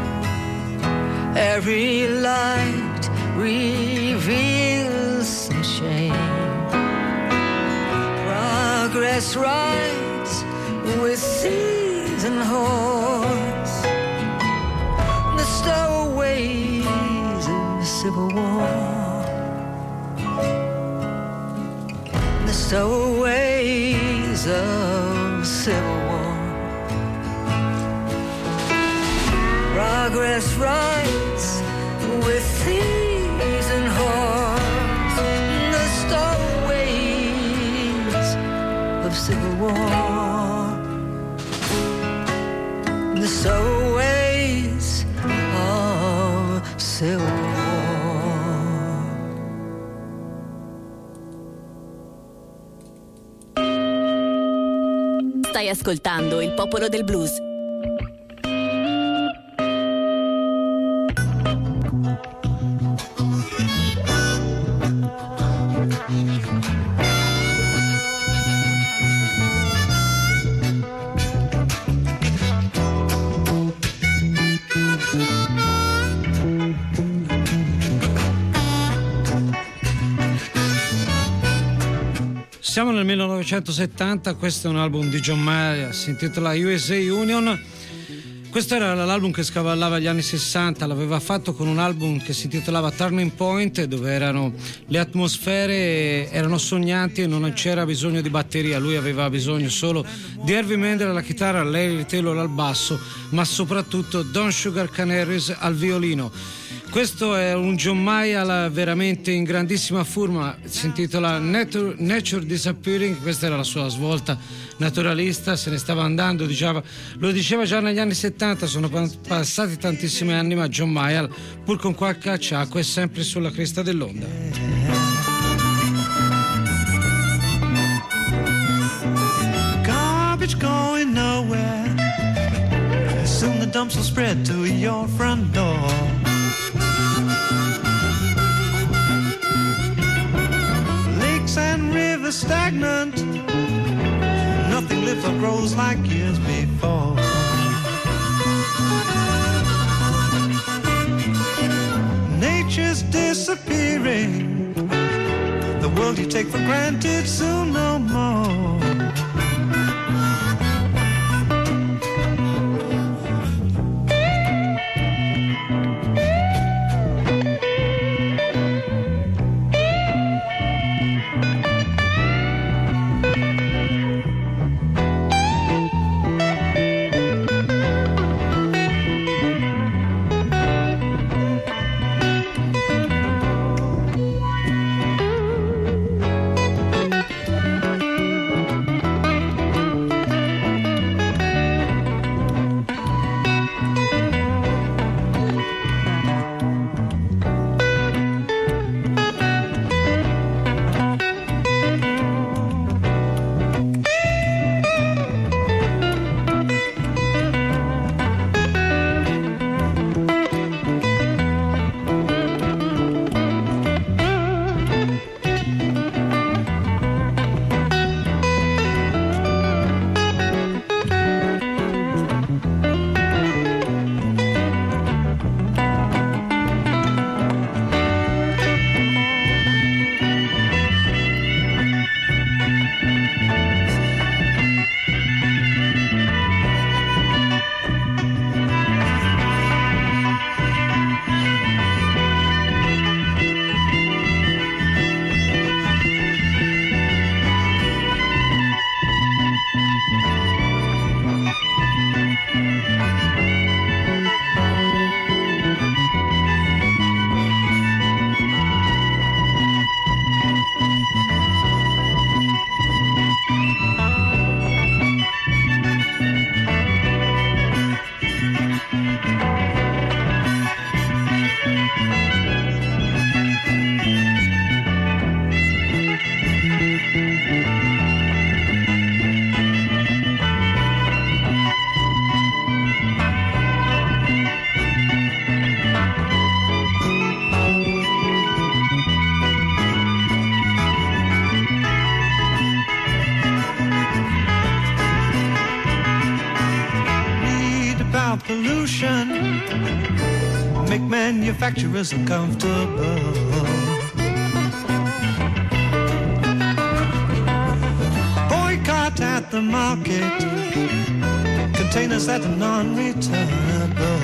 Every light reveals some shame. Progress rides with thieves and whores, the stowaways of Civil War. The stowaways of Civil War. Progress rides with thieves and whores, the stowaways of Civil War. The stowaways of Civil War. Stai ascoltando Il Popolo del Blues. Siamo nel millenovecentosettanta, questo è un album di John Mayer, si intitola U S A Union. Questo era l'album che scavallava gli anni sessanta, l'aveva fatto con un album che si intitolava Turning Point, dove erano le atmosfere erano sognanti e non c'era bisogno di batteria, lui aveva bisogno solo di Herbie Mandel alla chitarra, Larry Taylor al basso, ma soprattutto Don Sugar Canaries al violino. Questo è un John Mayer veramente in grandissima forma, si intitola Nature, Nature Disappearing, questa era la sua svolta naturalista, se ne stava andando, diceva, lo diceva già negli anni settanta, sono passati tantissimi anni, ma John Mayer, pur con qualche acciacco, è sempre sulla cresta dell'onda. Garbage going nowhere, soon the dumps will spread to your front door. And rivers stagnant, nothing lives or grows like years before. Nature's disappearing, the world you take for granted soon no more. Pollution, make manufacturers uncomfortable. Boycott at the market, containers that are non-returnable.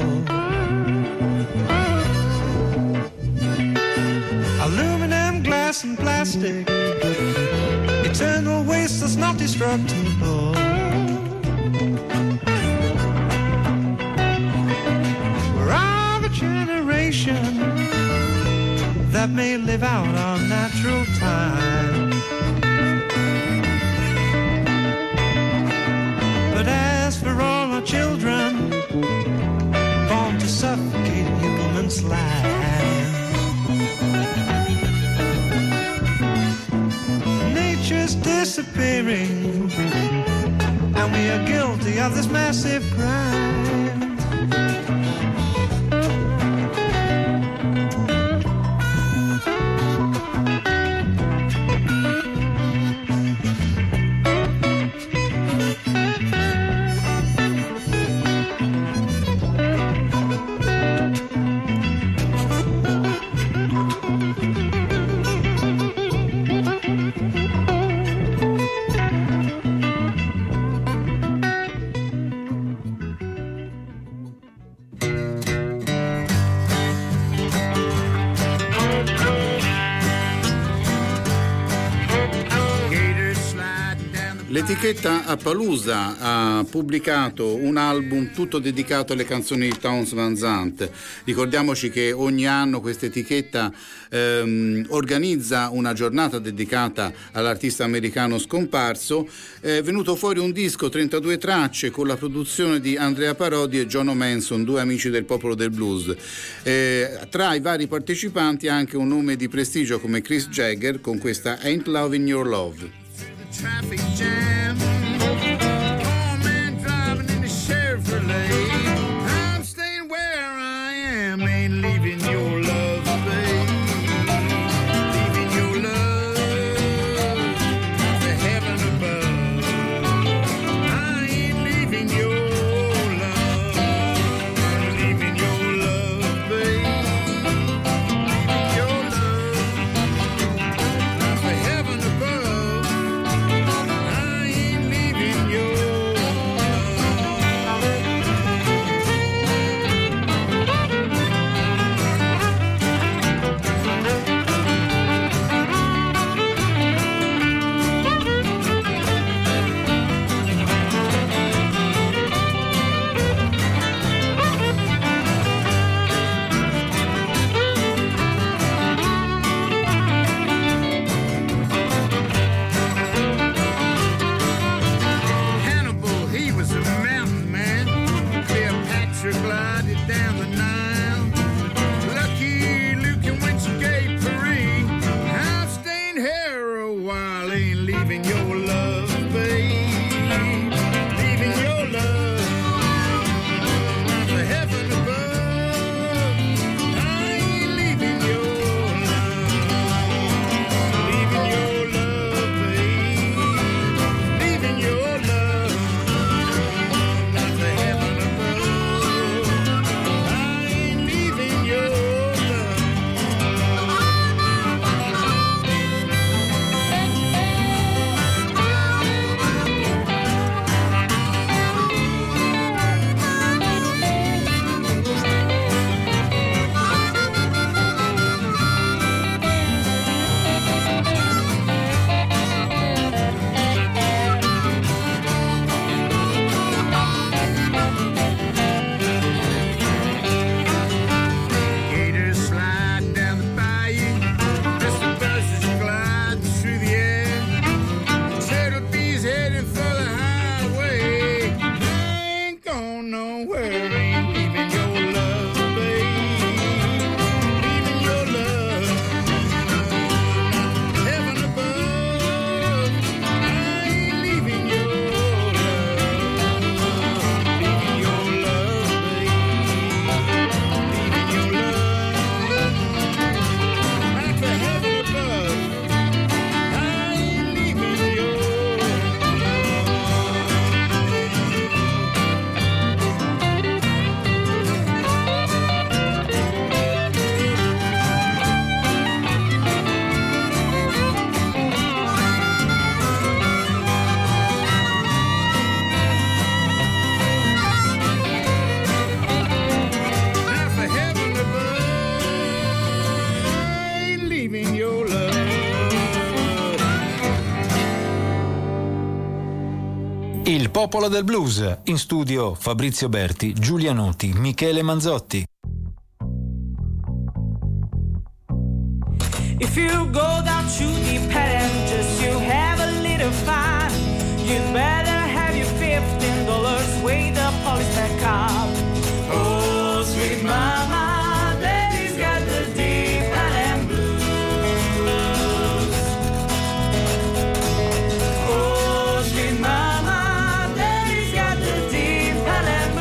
Aluminum, glass and plastic, eternal waste that's not destructible. That may live out our natural time, but as for all our children born to suffocate human slime, nature's disappearing and we are guilty of this massive crime. L'etichetta Appaloosa ha pubblicato un album tutto dedicato alle canzoni di Townes Van Zandt. Ricordiamoci che ogni anno questa etichetta ehm, organizza una giornata dedicata all'artista americano scomparso. È venuto fuori un disco, trentadue tracce, con la produzione di Andrea Parodi e Jono Manson, due amici del popolo del blues. Eh, tra i vari partecipanti anche un nome di prestigio come Chris Jagger con questa Ain't Lovin' Your Love. Traffic jam, poor man driving in the Chevrolet. I'm staying where I am, ain't leaving your love, babe. Leaving your love to heaven above. I ain't leaving your love, leaving your love, babe. Your love to heaven above. I ain't leaving your love. Il popolo del blues, in studio Fabrizio Berti, Giulia Nuti, Michele Manzotti. If you go down to the pattern, just you have a little fun. You'd better have your fifteen dollars way the police back up. Oh, sweet mama, daddy's got the deep and blues. Oh, sweet mama, daddy's got the deep and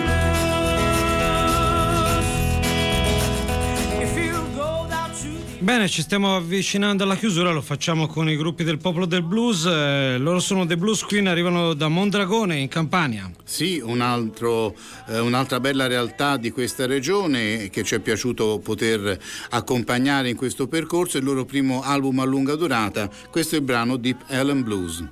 blues. If you go down to the Bene, ci stiamo avvicinando alla chiusura, lo facciamo con i gruppi del popolo del blues. Eh, loro sono The Blues Queen, arrivano da Mondragone in Campania. Sì, un altro, eh, un'altra bella realtà di questa regione che ci è piaciuto poter accompagnare in questo percorso, è il loro primo album a lunga durata. Questo è il brano Deep Ellen Blues.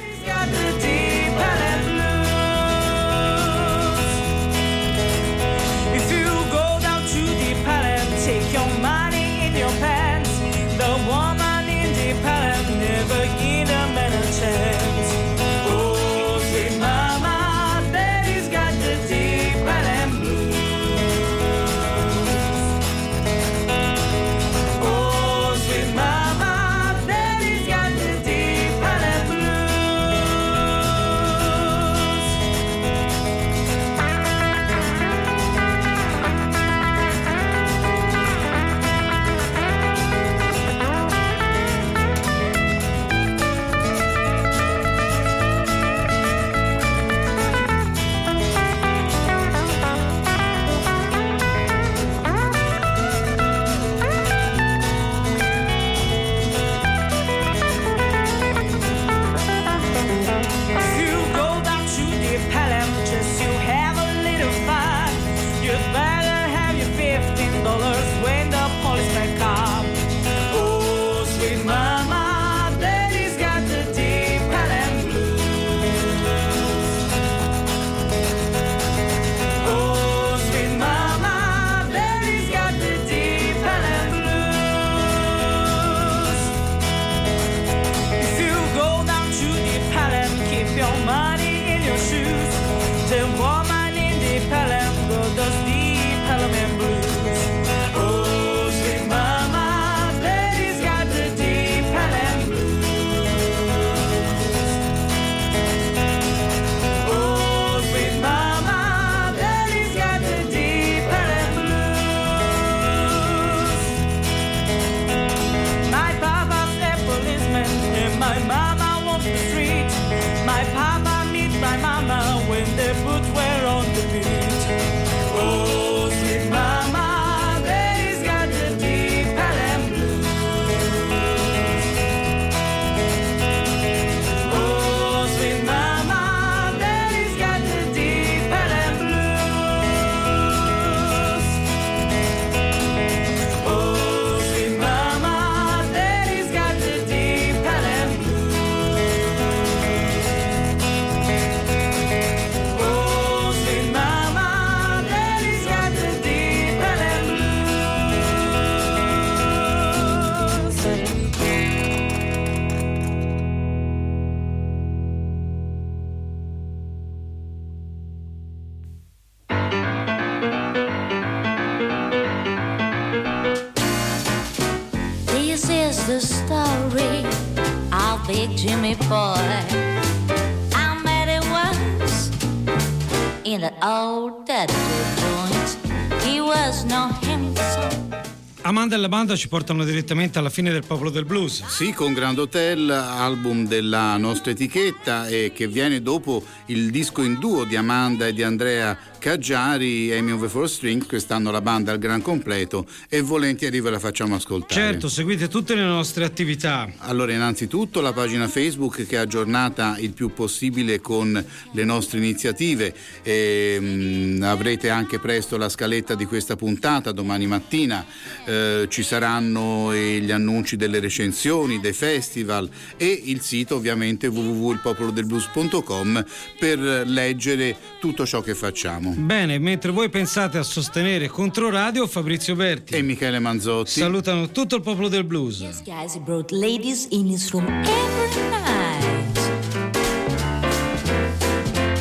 If you go down to the pattern, take your money in your pants. The woman in the pattern never give a man a chance. Oh, sweet mama, daddy's got the deep and blues. Oh, sweet mama, daddy's got the deep and blues. If you go down to the Pelham, just you have a little fun. You'd better have your fifteen dollars when the police back up. Oh, sweet mama, daddy's got the deep Pelham blues. Oh, sweet mama, daddy's got the deep Pelham blues. If you go down to the Pelham, keep your money in your shoes. The woman in the Pelham go does the Pelham blues. Oh, sweet mama, daddy's got the deep Pelham blues. Oh, sweet mama, daddy's got the deep Pelham blues. My papa's a policeman and my mama walks the street. My papa meets my mama when the boots were on the beat. Oh, sweet mama, daddy's got the deep Pelham blues. Oh, sweet mama, daddy's got the deep Pelham blues. Oh, sweet mama, daddy's got the deep Pelham blues. Oh, sweet mama, daddy's got the deep Pelham blues. This is the story of Big Jimmy Boy. I met him once in an old daddy joint. He was no handsome. Amanda e la banda ci portano direttamente alla fine del popolo del blues. Sì, con Grand Hotel, album della nostra etichetta e che viene dopo il disco in duo di Amanda e di Andrea Caggiari, Amy of the Four Strings. Quest'anno la banda al gran completo e volentieri ve la facciamo ascoltare. Certo, seguite tutte le nostre attività. Allora, innanzitutto la pagina Facebook che è aggiornata il più possibile con le nostre iniziative. E, mh, avrete anche presto la scaletta di questa puntata domani mattina. Eh, ci saranno eh, gli annunci delle recensioni, dei festival e il sito ovviamente w w w punto il popolo del blues punto com per leggere tutto ciò che facciamo. Bene, mentre voi pensate a sostenere Controradio, Fabrizio Berti e Michele Manzotti salutano tutto il popolo del blues. Yes, guys, he brought ladies in his room every night.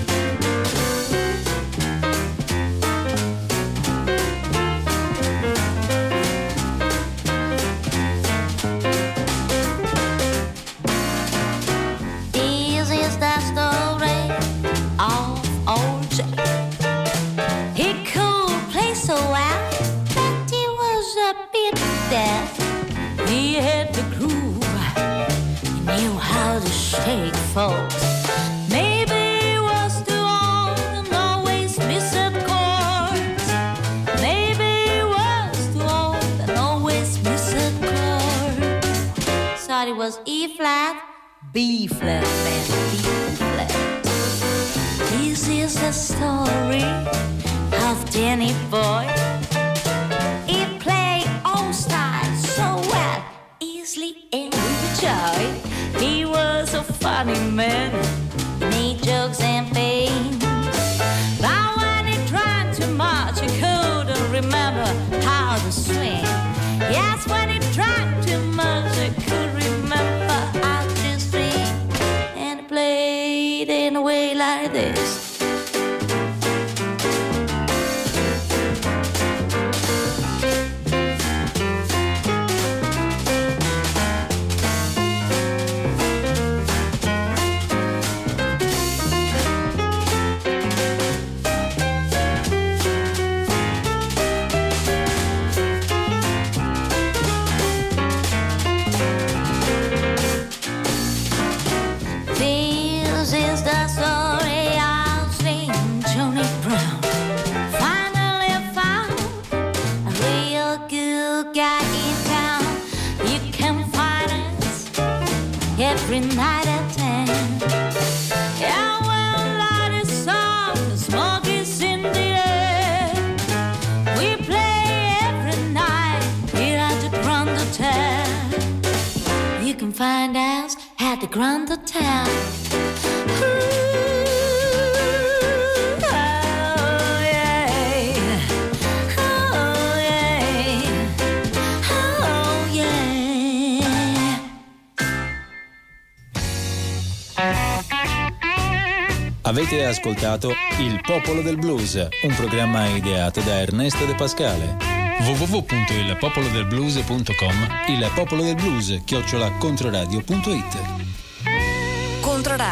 folks. Maybe he was too old and always missed chords. Maybe he was too old and always missed chords. Thought it was E flat, B flat, man, B flat. This is the story of Danny Boy. He played all styles so well, easily and with joy. He was a funny man, made jokes and pain. But when he drank too much, he couldn't remember how to swing. Yes, when he drank too much, he could remember how to swing. And he played in a way like this. This is the story of Slim Johnny Brown. Finally found a real good guy in town. You can find us every night at ten. Yeah, well, light is on, the smoke is in the air. We play every night here at the Grand Hotel. You can find us at the Grand Hotel. Ooh, oh yeah, oh yeah, oh yeah. Avete ascoltato Il Popolo del Blues, un programma ideato da Ernesto De Pascale. w w w punto il popolo del blues punto com. Il Popolo del Blues chiocciola controradio punto it. Controradio